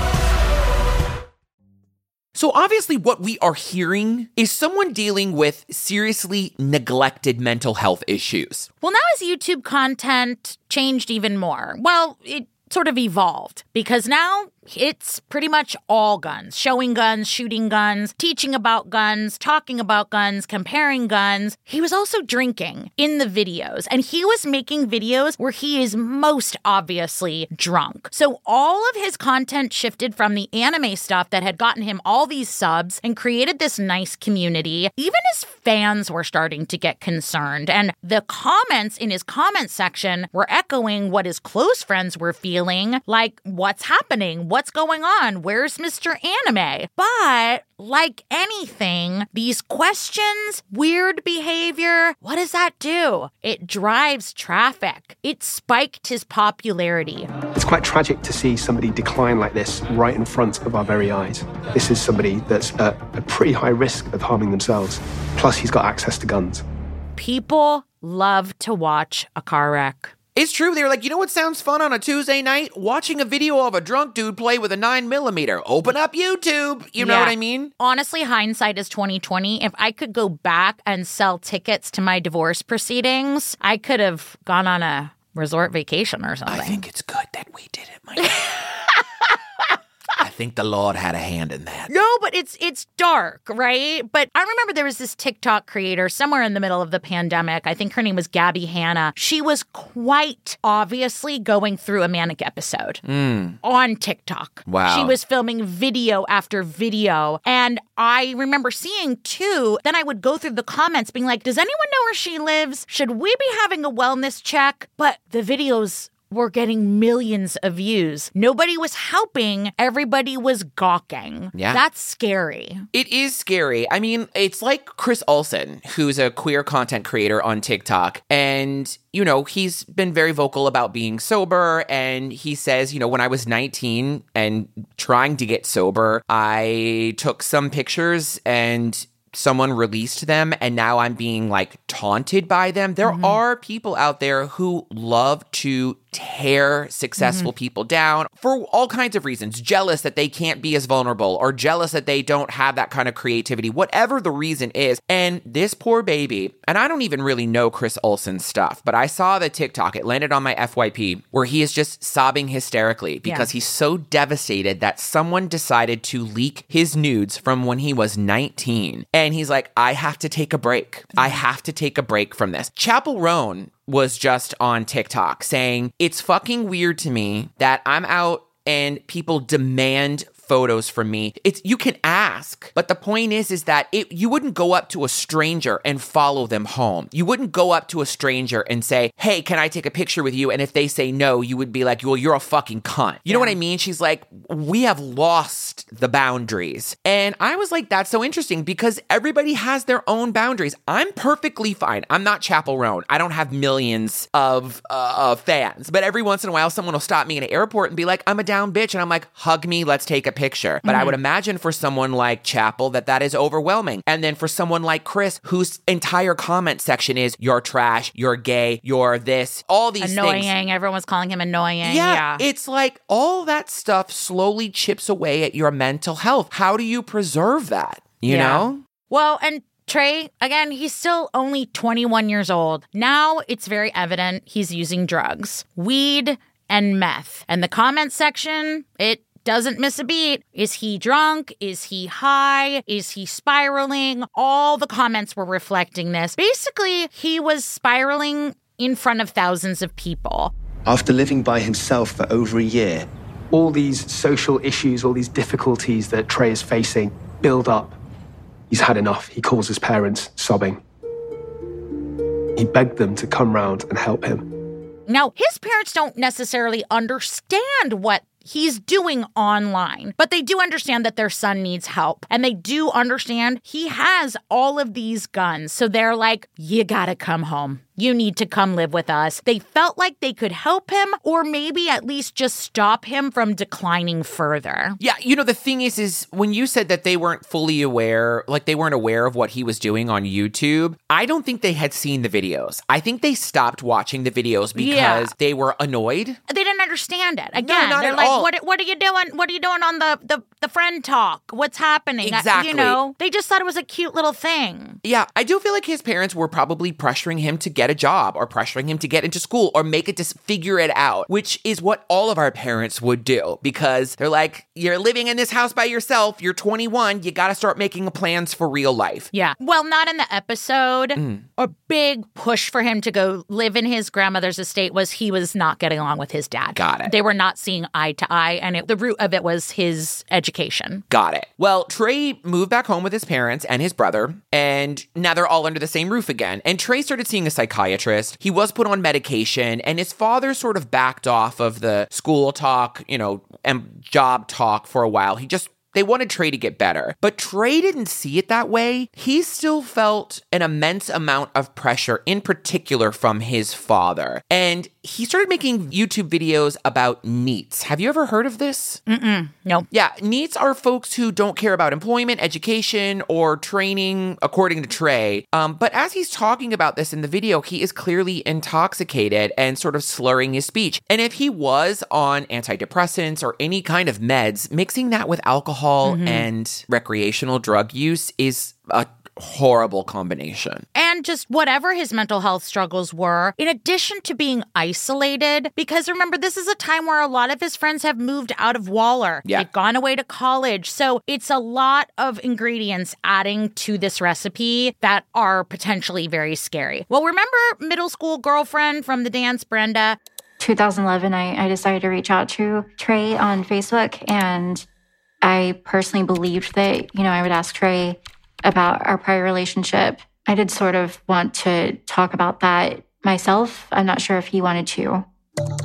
there. So obviously what we are hearing is someone dealing with seriously neglected mental health issues. Well, now his YouTube content changed even more. Well, it sort of evolved because now it's pretty much all guns, showing guns, shooting guns, teaching about guns, talking about guns, comparing guns. He was also drinking in the videos, and he was making videos where he is most obviously drunk. So all of his content shifted from the anime stuff that had gotten him all these subs and created this nice community. Even his fans were starting to get concerned, and the comments in his comment section were echoing what his close friends were feeling, like, what's happening? What's going on? Where's Mister Anime? But like anything, these questions, weird behavior, what does that do? It drives traffic. It spiked his popularity. It's quite tragic to see somebody decline like this right in front of our very eyes. This is somebody that's at a pretty high risk of harming themselves. Plus, he's got access to guns. People love to watch a car wreck. It's true. They were like, you know what sounds fun on a Tuesday night? Watching a video of a drunk dude play with a nine millimeter. Open up YouTube. You know Yeah. what I mean? Honestly, hindsight is twenty twenty. If I could go back and sell tickets to my divorce proceedings, I could have gone on a resort vacation or something. I think it's good that we did it, my I think the Lord had a hand in that. No, but it's it's dark, right? But I remember there was this TikTok creator somewhere in the middle of the pandemic. I think her name was Gabby Hanna. She was quite obviously going through a manic episode Mm. on TikTok. Wow. She was filming video after video. And I remember seeing too, then I would go through the comments being like, does anyone know where she lives? Should we be having a wellness check? But the videos were getting millions of views. Nobody was helping. Everybody was gawking. Yeah. That's scary. It is scary. I mean, it's like Chris Olsen, who's a queer content creator on TikTok. And, you know, he's been very vocal about being sober. And he says, you know, when I was nineteen and trying to get sober, I took some pictures and someone released them, and now I'm being like taunted by them. There mm-hmm. are people out there who love to tear successful mm-hmm. people down for all kinds of reasons. Jealous that they can't be as vulnerable, or jealous that they don't have that kind of creativity, whatever the reason is. And this poor baby, and I don't even really know Chris Olsen's stuff, but I saw the TikTok, it landed on my F Y P, where he is just sobbing hysterically because yeah. he's so devastated that someone decided to leak his nudes from when he was nineteen. And he's like, I have to take a break. I have to take a break from this. Chappell Roan was just on TikTok saying, it's fucking weird to me that I'm out and people demand photos from me. It's you can ask, but the point is is that it you wouldn't go up to a stranger and follow them home. You wouldn't go up to a stranger and say, hey, can I take a picture with you? And if they say no, you would be like, well, you're a fucking cunt. You yeah. know what I mean? She's like, we have lost the boundaries. And I was like, that's so interesting because everybody has their own boundaries. I'm perfectly fine. I'm not Chappell Roan. I don't have millions of uh, fans, but every once in a while, someone will stop me in an airport and be like, I'm a down bitch. And I'm like, hug me. Let's take a picture. But mm-hmm. I would imagine for someone like Chappell that that is overwhelming. And then for someone like Chris, whose entire comment section is you're trash, you're gay, you're this, all these annoying. things. Annoying. Everyone's calling him annoying. Yeah, yeah. It's like all that stuff slowly chips away at your mental health. How do you preserve that? You yeah. know? Well, and Trey, again, he's still only twenty-one years old. Now it's very evident he's using drugs, weed and meth. And the comment section, it doesn't miss a beat. Is he drunk? Is he high? Is he spiraling? All the comments were reflecting this. Basically, he was spiraling in front of thousands of people. After living by himself for over a year, all these social issues, all these difficulties that Trey is facing build up. He's had enough. He calls his parents, sobbing. He begged them to come round and help him. Now, his parents don't necessarily understand what he's doing online, but they do understand that their son needs help. And they do understand he has all of these guns. So they're like, you gotta come home. You need to come live with us. They felt like they could help him or maybe at least just stop him from declining further. Yeah, you know, the thing is, is when you said that they weren't fully aware, like they weren't aware of what he was doing on YouTube, I don't think they had seen the videos. I think they stopped watching the videos because yeah. they were annoyed. They didn't understand it. Again, no, not they're at like, all. what What are you doing? What are you doing on the, the, the friend talk? What's happening? Exactly. You know, they just thought it was a cute little thing. Yeah, I do feel like his parents were probably pressuring him to get a job or pressuring him to get into school or make it just figure it out, which is what all of our parents would do because they're like, you're living in this house by yourself, you're twenty-one, you got to start making plans for real life. Yeah. Well, not in the episode. Mm. A big push for him to go live in his grandmother's estate was he was not getting along with his dad. Got it. They were not seeing eye to eye, and it, the root of it was his education. Got it. Well, Trey moved back home with his parents and his brother, and now they're all under the same roof again. And Trey started seeing a psychiatrist. He was put on medication, and his father sort of backed off of the school talk, you know, and job talk for a while. He just They wanted Trey to get better. But Trey didn't see it that way. He still felt an immense amount of pressure, in particular from his father. And he started making YouTube videos about NEETs. Have you ever heard of this? Mm-mm. No. Yeah, NEETs are folks who don't care about employment, education, or training, according to Trey. Um, but as he's talking about this in the video, he is clearly intoxicated and sort of slurring his speech. And if he was on antidepressants or any kind of meds, mixing that with alcohol Mm-hmm. and recreational drug use is a horrible combination. And just whatever his mental health struggles were, in addition to being isolated, because remember, this is a time where a lot of his friends have moved out of Waller. Yeah. They've gone away to college. So it's a lot of ingredients adding to this recipe that are potentially very scary. Well, remember middle school girlfriend from the dance, Brenda? twenty eleven, I, I decided to reach out to Trey on Facebook, and I personally believed that, you know, I would ask Trey about our prior relationship. I did sort of want to talk about that myself. I'm not sure if he wanted to.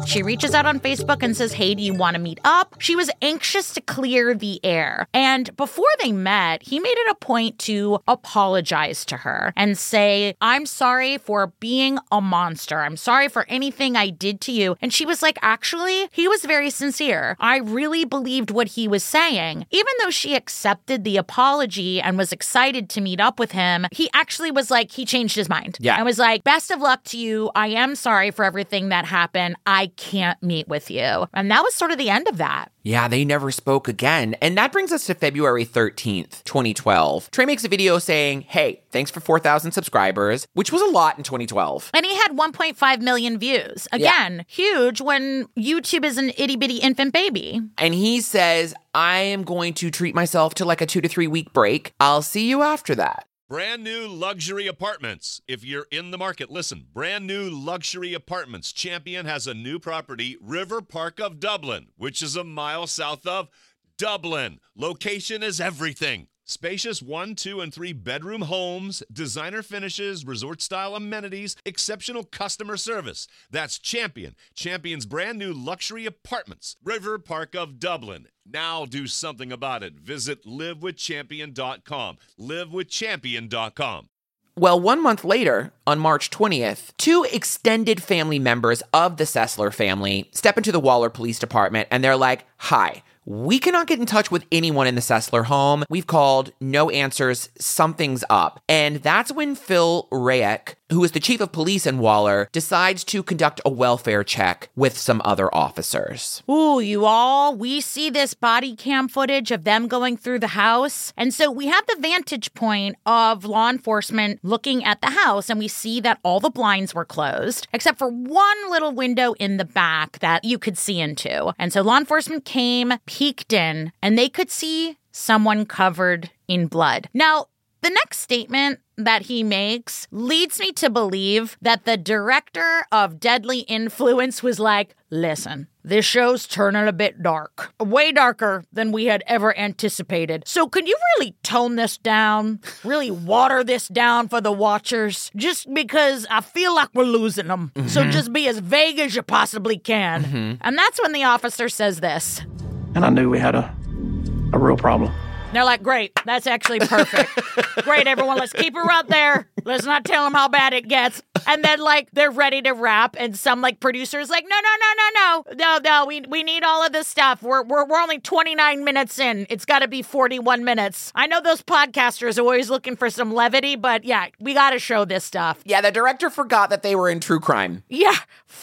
She reaches out on Facebook and says, hey, do you want to meet up? She was anxious to clear the air. And before they met, he made it a point to apologize to her and say, I'm sorry for being a monster. I'm sorry for anything I did to you. And she was like, actually, he was very sincere. I really believed what he was saying. Even though she accepted the apology and was excited to meet up with him, he actually was like, he changed his mind. Yeah. I was like, best of luck to you. I am sorry for everything that happened. I can't meet with you. And that was sort of the end of that. Yeah, they never spoke again. And that brings us to February thirteenth, twenty twelve. Trey makes a video saying, hey, thanks for four thousand subscribers, which was a lot in twenty twelve. And he had one point five million views. Again, yeah. Huge when YouTube is an itty-bitty infant baby. And he says, I am going to treat myself to like a two to three week break. I'll see you after that. Brand new luxury apartments. If you're in the market, listen. Brand new luxury apartments. Champion has a new property, River Park of Dublin, which is a mile south of Dublin. Location is everything. Spacious one, two, and three bedroom homes, designer finishes, resort-style amenities, exceptional customer service. That's Champion. Champion's brand new luxury apartments, River Park of Dublin. Now do something about it. Visit live with champion dot com. live with champion dot com. Well, one month later, on March twentieth, two extended family members of the Sessler family step into the Waller Police Department, and they're like, hi, we cannot get in touch with anyone in the Sessler home. We've called, no answers, something's up. And that's when Phil Rayek, who is the chief of police in Waller, decides to conduct a welfare check with some other officers. Ooh, you all, we see this body cam footage of them going through the house. And so we have the vantage point of law enforcement looking at the house, and we see that all the blinds were closed, except for one little window in the back that you could see into. And so law enforcement came, peeked in, and they could see someone covered in blood. Now, the next statement that he makes leads me to believe that the director of Deadly Influence was like, listen, this show's turning a bit dark. Way darker than we had ever anticipated. So can you really tone this down? Really water this down for the watchers? Just because I feel like we're losing them. Mm-hmm. So just be as vague as you possibly can. Mm-hmm. And that's when the officer says this. And I knew we had a, a real problem. They're like, great, that's actually perfect. Great, everyone, let's keep her out there. Let's not tell them how bad it gets. And then, like, they're ready to wrap, and some, like, producer's like, no, no, no, no, no. No, no, we we need all of this stuff. We're we're, we're only twenty-nine minutes in. It's got to be forty-one minutes. I know those podcasters are always looking for some levity, but, yeah, we got to show this stuff. Yeah, the director forgot that they were in true crime. Yeah,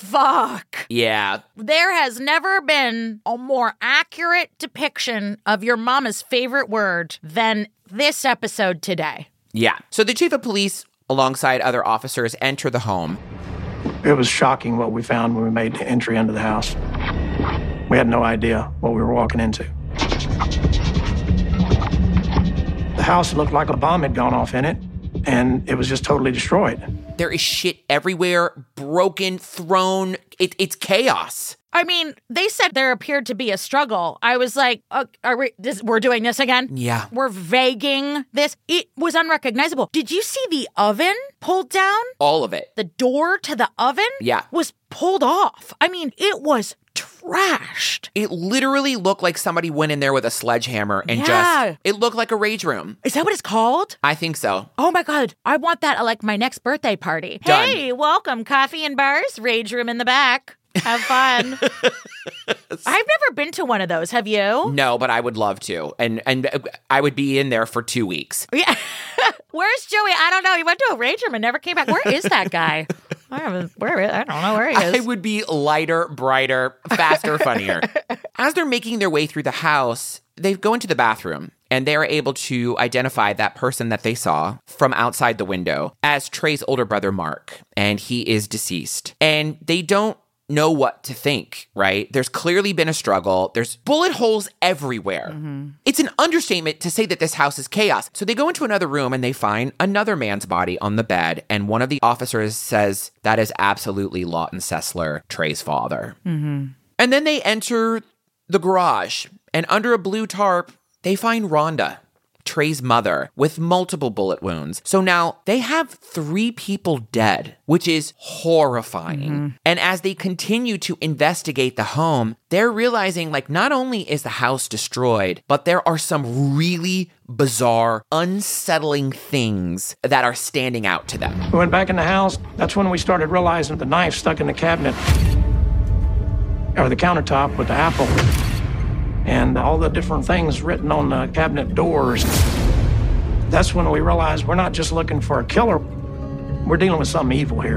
fuck. Yeah. There has never been a more accurate depiction of your mama's favorite word than this episode today. Yeah. So the chief of police, alongside other officers, enter the home. It was shocking what we found when we made the entry into the house. We had no idea what we were walking into. The house looked like a bomb had gone off in it, and it was just totally destroyed. There is shit everywhere, broken, thrown. It, it's chaos. I mean, they said there appeared to be a struggle. I was like, uh, are we, this, we're doing this again? Yeah. We're vaguing this. It was unrecognizable. Did you see the oven pulled down? All of it. The door to the oven? Yeah. Was pulled off. I mean, it was trashed. It literally looked like somebody went in there with a sledgehammer and yeah. just, it looked like a rage room. Is that what it's called? I think so. Oh my God. I want that at like my next birthday party. Done. Hey, welcome. Coffee and bars, rage room in the back. Have fun. I've never been to one of those. Have you? No, but I would love to. And and I would be in there for two weeks. Yeah. Where's Joey? I don't know. He went to a rage room and never came back. Where is that guy? I don't, where is, I don't know where he is. I would be lighter, brighter, faster, funnier. As they're making their way through the house, they go into the bathroom. And they're able to identify that person that they saw from outside the window as Trey's older brother, Mark. And he is deceased. And they don't know what to think, right? There's clearly been a struggle. There's bullet holes everywhere. Mm-hmm. It's an understatement to say that this house is chaos. So they go into another room and they find another man's body on the bed. And one of the officers says, that is absolutely Lawton Sessler, Trey's father. Mm-hmm. And then they enter the garage. And under a blue tarp, they find Rhonda, Trey's mother with multiple bullet wounds. So now they have three people dead, which is horrifying. Mm-hmm. And as they continue to investigate the home, they're realizing, like, not only is the house destroyed, but there are some really bizarre, unsettling things that are standing out to them. We went back in the house. That's when we started realizing the knife stuck in the cabinet or the countertop with the apple and all the different things written on the cabinet doors. That's when we realized we're not just looking for a killer. We're dealing with something evil here.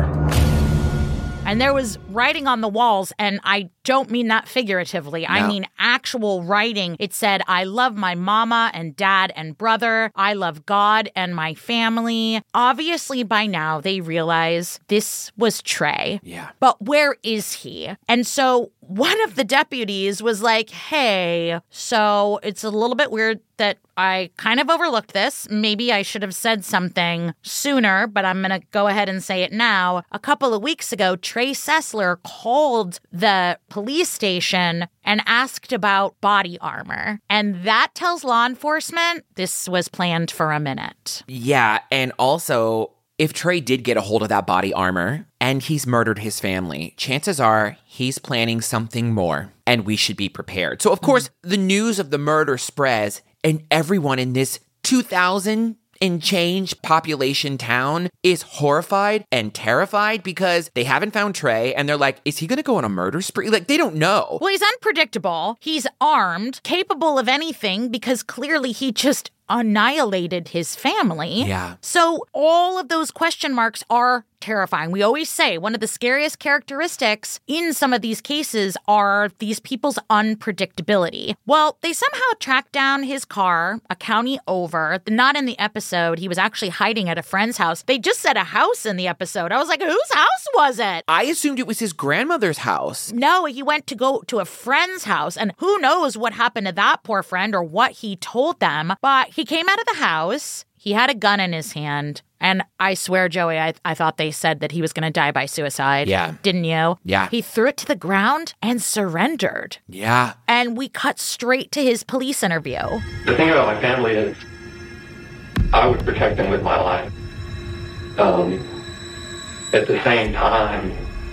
And there was writing on the walls, and I don't mean that figuratively. No. I mean actual writing. It said, I love my mama and dad and brother. I love God and my family. Obviously, by now, they realize this was Trey. Yeah. But where is he? And so one of the deputies was like, hey, so it's a little bit weird that I kind of overlooked this. Maybe I should have said something sooner, but I'm going to go ahead and say it now. A couple of weeks ago, Trey Sessler called the police station and asked about body armor. And that tells law enforcement this was planned for a minute. Yeah, and also, if Trey did get a hold of that body armor and he's murdered his family, chances are he's planning something more, and we should be prepared. So, of course, the news of the murder spreads, and everyone in this two thousand and change population town is horrified and terrified because they haven't found Trey, and they're like, is he going to go on a murder spree? Like, they don't know. Well, he's unpredictable. He's armed, capable of anything, because clearly he just annihilated his family. Yeah. So all of those question marks are terrifying. We always say one of the scariest characteristics in some of these cases are these people's unpredictability. Well, they somehow tracked down his car a county over. Not in the episode. He was actually hiding at a friend's house. They just said a house in the episode. I was like, whose house was it? I assumed it was his grandmother's house. No, he went to go to a friend's house, and who knows what happened to that poor friend or what he told them. But he came out of the house. He had a gun in his hand. And I swear, Joey, I, I thought they said that he was going to die by suicide. Yeah. Didn't you? Yeah. He threw it to the ground and surrendered. Yeah. And we cut straight to his police interview. The thing about my family is I would protect them with my life. Um, at the same time,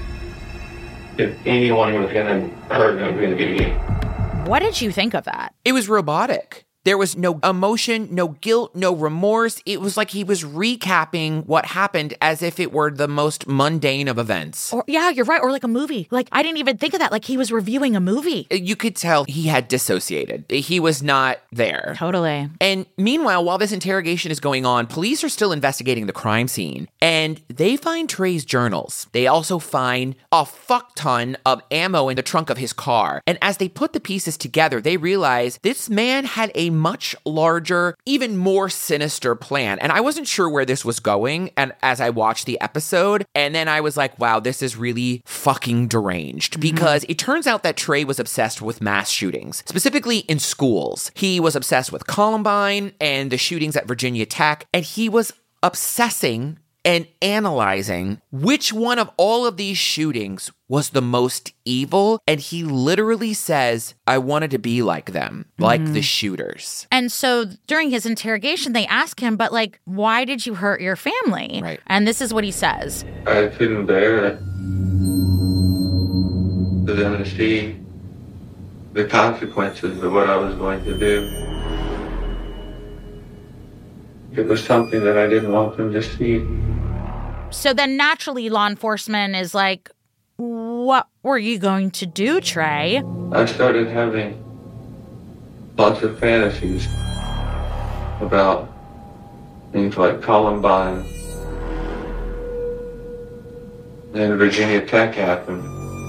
if anyone was going to hurt them, it was going to be me. What did you think of that? It was robotic. There was no emotion, no guilt, no remorse. It was like he was recapping what happened as if it were the most mundane of events. Or yeah, you're right. Or like a movie. Like, I didn't even think of that. Like, he was reviewing a movie. You could tell he had dissociated. He was not there. Totally. And meanwhile, while this interrogation is going on, police are still investigating the crime scene. And they find Trey's journals. They also find a fuck ton of ammo in the trunk of his car. And as they put the pieces together, they realize this man had a much larger, even more sinister plan. And I wasn't sure where this was going. And as I watched the episode, and then I was like, wow, this is really fucking deranged. Mm-hmm. Because it turns out that Trey was obsessed with mass shootings, specifically in schools. He was obsessed with Columbine and the shootings at Virginia Tech. And he was obsessing and analyzing which one of all of these shootings was the most evil. And he literally says, I wanted to be like them, like mm-hmm. the shooters. And so during his interrogation, they ask him, but like, why did you hurt your family? Right. And this is what he says. I couldn't bear it. For them to see the consequences of what I was going to do. It was something that I didn't want them to see. So then naturally law enforcement is like, what were you going to do, Trey? I started having lots of fantasies about things like Columbine and Virginia Tech happened.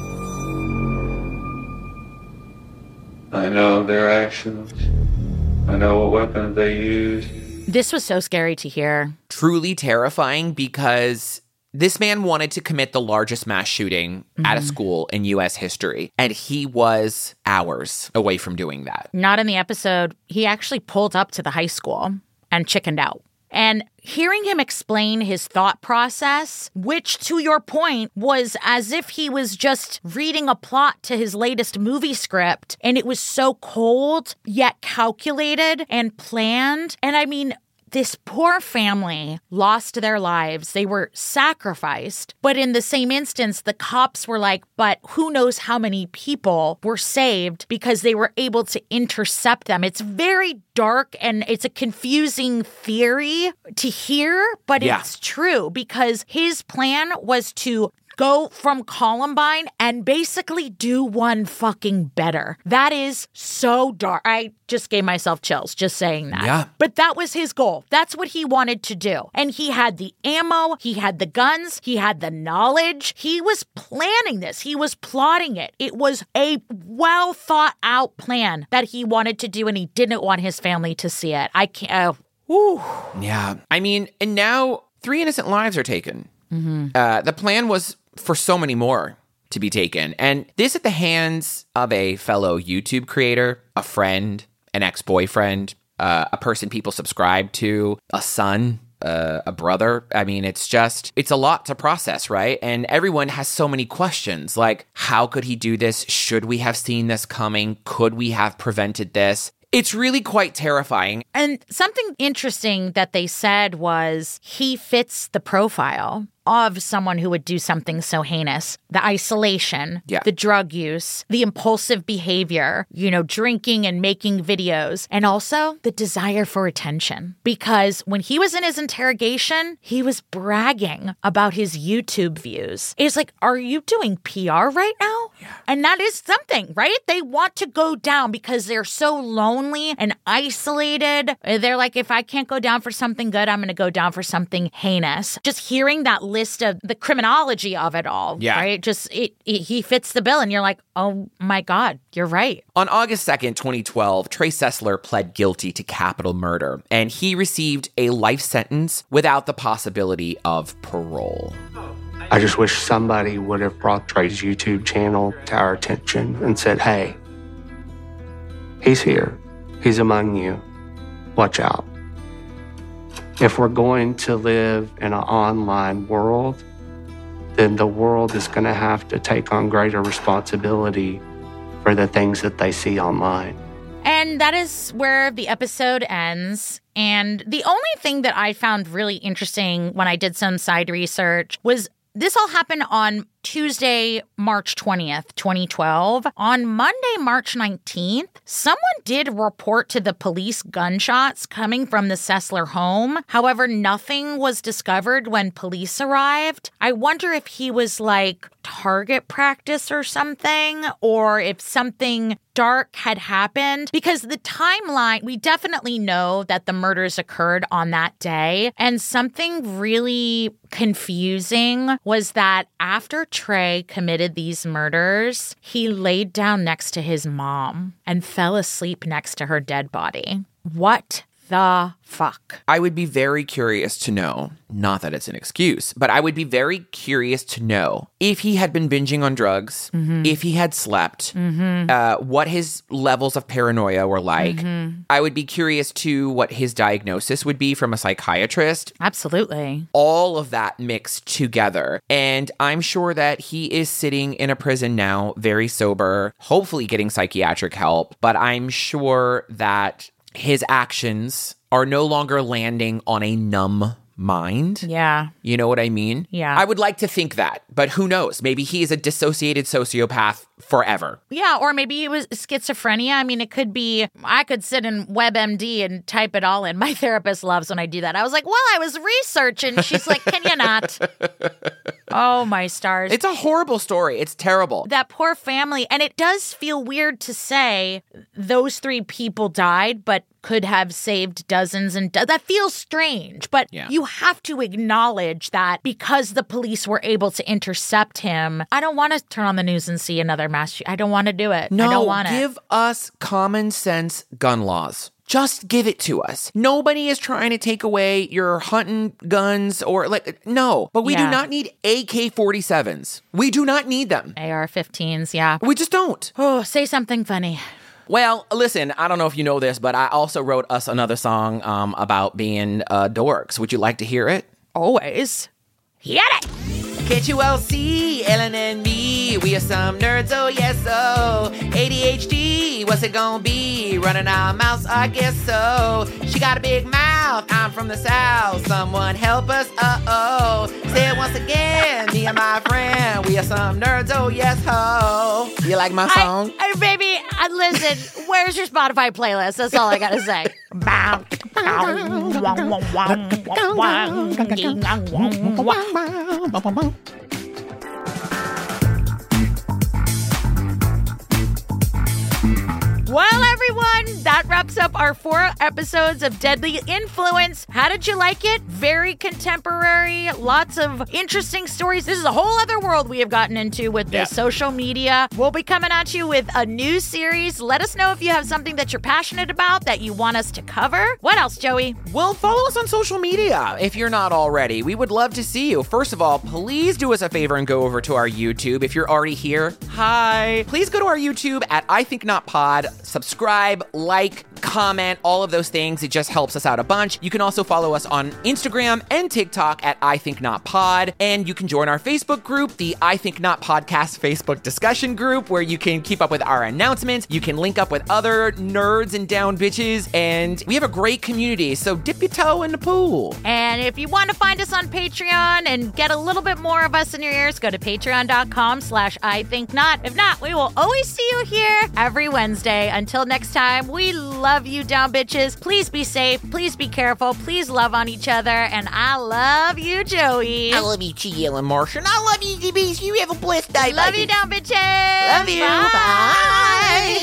I know their actions. I know what weapons they used. This was so scary to hear. Truly terrifying because this man wanted to commit the largest mass shooting mm-hmm. at a school in U S history, and he was hours away from doing that. Not in the episode. He actually pulled up to the high school and chickened out. And hearing him explain his thought process, which to your point was as if he was just reading a plot to his latest movie script, and it was so cold yet calculated and planned. And I mean, this poor family lost their lives. They were sacrificed. But in the same instance, the cops were like, but who knows how many people were saved because they were able to intercept them. It's very dark and it's a confusing theory to hear, but Yeah. it's true because his plan was to go from Columbine and basically do one fucking better. That is so dark. I just gave myself chills just saying that. Yeah. But that was his goal. That's what he wanted to do. And he had the ammo, he had the guns, he had the knowledge. He was planning this. He was plotting it. It was a well thought out plan that he wanted to do, and he didn't want his family to see it. I can't. Uh, whew. Yeah. I mean, and now three innocent lives are taken. Mm-hmm. Uh, the plan was for so many more to be taken. And this at the hands of a fellow YouTube creator, a friend, an ex-boyfriend, uh, a person people subscribe to, a son, uh, a brother. I mean, it's just, it's a lot to process, right? And everyone has so many questions like, how could he do this? Should we have seen this coming? Could we have prevented this? It's really quite terrifying. And something interesting that they said was he fits the profile of someone who would do something so heinous. The isolation, yeah. the drug use, the impulsive behavior, you know, drinking and making videos, and also the desire for attention. Because when he was in his interrogation, he was bragging about his YouTube views. It's like, are you doing P R right now? Yeah. And that is something, right? They want to go down because they're so lonely and isolated. They're like, if I can't go down for something good, I'm going to go down for something heinous. Just hearing that list of the criminology of it all, yeah. right? Just, it, it, he fits the bill, and you're like, oh my God, you're right. On August second, twenty twelve, Trey Sessler pled guilty to capital murder, and he received a life sentence without the possibility of parole. I just wish somebody would have brought Trey's YouTube channel to our attention and said, hey, he's here. He's among you. Watch out. If we're going to live in an online world, then the world is going to have to take on greater responsibility for the things that they see online. And that is where the episode ends. And the only thing that I found really interesting when I did some side research was this all happened on Tuesday, March twentieth, twenty twelve. On Monday, March nineteenth, someone did report to the police gunshots coming from the Sessler home. However, nothing was discovered when police arrived. I wonder if he was like target practice or something, or if something dark had happened, because the timeline, we definitely know that the murders occurred on that day. And something really confusing was that after Trey committed these murders, he laid down next to his mom and fell asleep next to her dead body. What the fuck? I would be very curious to know, not that it's an excuse, but I would be very curious to know if he had been binging on drugs, Mhm. if he had slept, Mhm. uh, what his levels of paranoia were like. Mhm. I would be curious to what his diagnosis would be from a psychiatrist. Absolutely. All of that mixed together. And I'm sure that he is sitting in a prison now, very sober, hopefully getting psychiatric help. But I'm sure that his actions are no longer landing on a numb mind. Yeah. You know what I mean? Yeah. I would like to think that, but who knows? Maybe he is a dissociated sociopath forever. Yeah, or maybe it was schizophrenia. I mean, it could be, I could sit in WebMD and type it all in. My therapist loves when I do that. I was like, well, I was researching. She's like, can you not? Oh, my stars. It's a horrible story. It's terrible. That poor family. And it does feel weird to say those three people died, but could have saved dozens and do- that feels strange. But Yeah. you have to acknowledge that because the police were able to intercept him. I don't want to turn on the news and see another mass shooting. I don't want to do it. No, I don't want give it. us common sense gun laws. Just give it to us. Nobody is trying to take away your hunting guns or like, no, but we Yeah. do not need A K forty-sevens. We do not need them. A R fifteens, yeah. We just don't. Oh, say something funny. Well, listen, I don't know if you know this, but I also wrote us another song um, about being uh, dorks. Would you like to hear it? Always. Hit it! K two L C, Ellen and me, we are some nerds, oh yes, oh. A D H D, what's it gonna be? Running our mouths, I guess so. She got a big mouth, I'm from the south. Someone help us, uh-oh. Say it once again, me and my friend, we are some nerds, oh yes, ho. You like my song? I, I, baby, uh, listen, where's your Spotify playlist? That's all I gotta say. Well, everyone, that wraps up our four episodes of Deadly Influence. How did you like it? Very contemporary, lots of interesting stories. This is a whole other world we have gotten into with Yeah. the social media. We'll be coming at you with a new series. Let us know if you have something that you're passionate about that you want us to cover. What else, Joey? Well, follow us on social media if you're not already. We would love to see you. First of all, please do us a favor and go over to our YouTube. If you're already here, hi. Please go to our YouTube at I Think Not Pod. Subscribe, like, comment, all of those things. It just helps us out a bunch. You can also follow us on Instagram and TikTok at I Think Not Pod. And you can join our Facebook group, the I Think Not Podcast Facebook discussion group, where you can keep up with our announcements. You can link up with other nerds and down bitches. And we have a great community, so dip your toe in the pool. And if you want to find us on Patreon and get a little bit more of us in your ears, go to patreon.com slash I think not. If not, we will always see you here every Wednesday. Until next time, we love you, down bitches. Please be safe. Please be careful. Please love on each other. And I love you, Joey. I love you, T L and Martian. I love you, D Bs. You have a blessed day. Love baby. you, down bitches. Love you. Bye.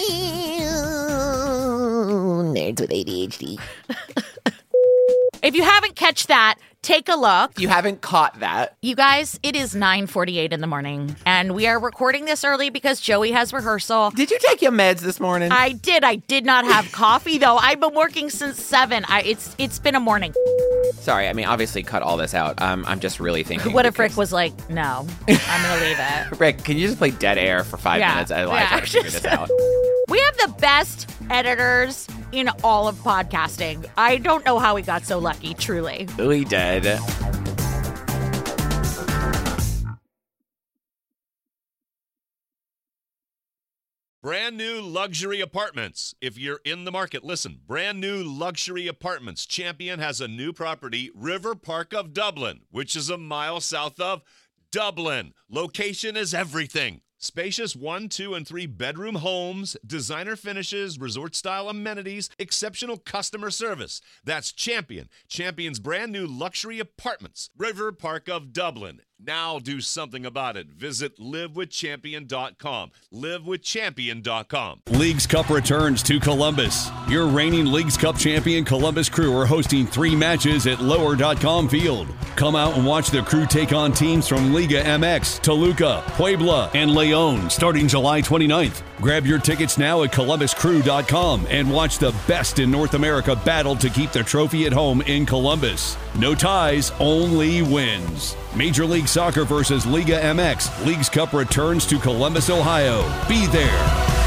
Nerds with A D H D. If you haven't catch that, take a look. If you haven't caught that. You guys, it is nine forty-eight in the morning, and we are recording this early because Joey has rehearsal. Did you take your meds this morning? I did. I did not have coffee, though. I've been working since seven. I, it's It's been a morning. Sorry, I mean, obviously cut all this out. Um, I'm just really thinking. What if Rick was like, no, I'm going to leave it. Rick, can you just play dead air for five Yeah, minutes while I yeah, try to figure just- this out? We have the best editors in all of podcasting. I don't know how we got so lucky, truly. We did. Brand new luxury apartments. If you're in the market, listen. Brand new luxury apartments. Champion has a new property, River Park of Dublin, which is a mile south of Dublin. Location is everything. Spacious one, two, and three bedroom homes, designer finishes, resort-style amenities, exceptional customer service. That's Champion. Champion's brand new luxury apartments, River Park of Dublin. Now do something about it. Visit live with champion dot com. live with champion dot com. Leagues Cup returns to Columbus. Your reigning Leagues Cup champion Columbus Crew are hosting three matches at lower dot com field. Come out and watch the Crew take on teams from Liga M X, Toluca, Puebla, and Leon starting July twenty-ninth. Grab your tickets now at columbus crew dot com and watch the best in North America battle to keep the trophy at home in Columbus. No ties, only wins. Major League Soccer versus Liga M X. Leagues Cup returns to Columbus, Ohio. Be there.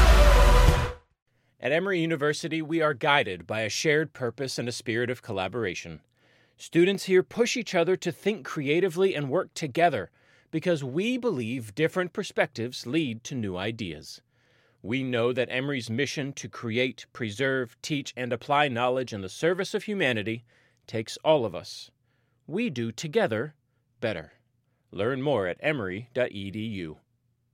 At Emory University, we are guided by a shared purpose and a spirit of collaboration. Students here push each other to think creatively and work together because we believe different perspectives lead to new ideas. We know that Emory's mission to create, preserve, teach, and apply knowledge in the service of humanity takes all of us. We do together better. Learn more at emory dot e d u.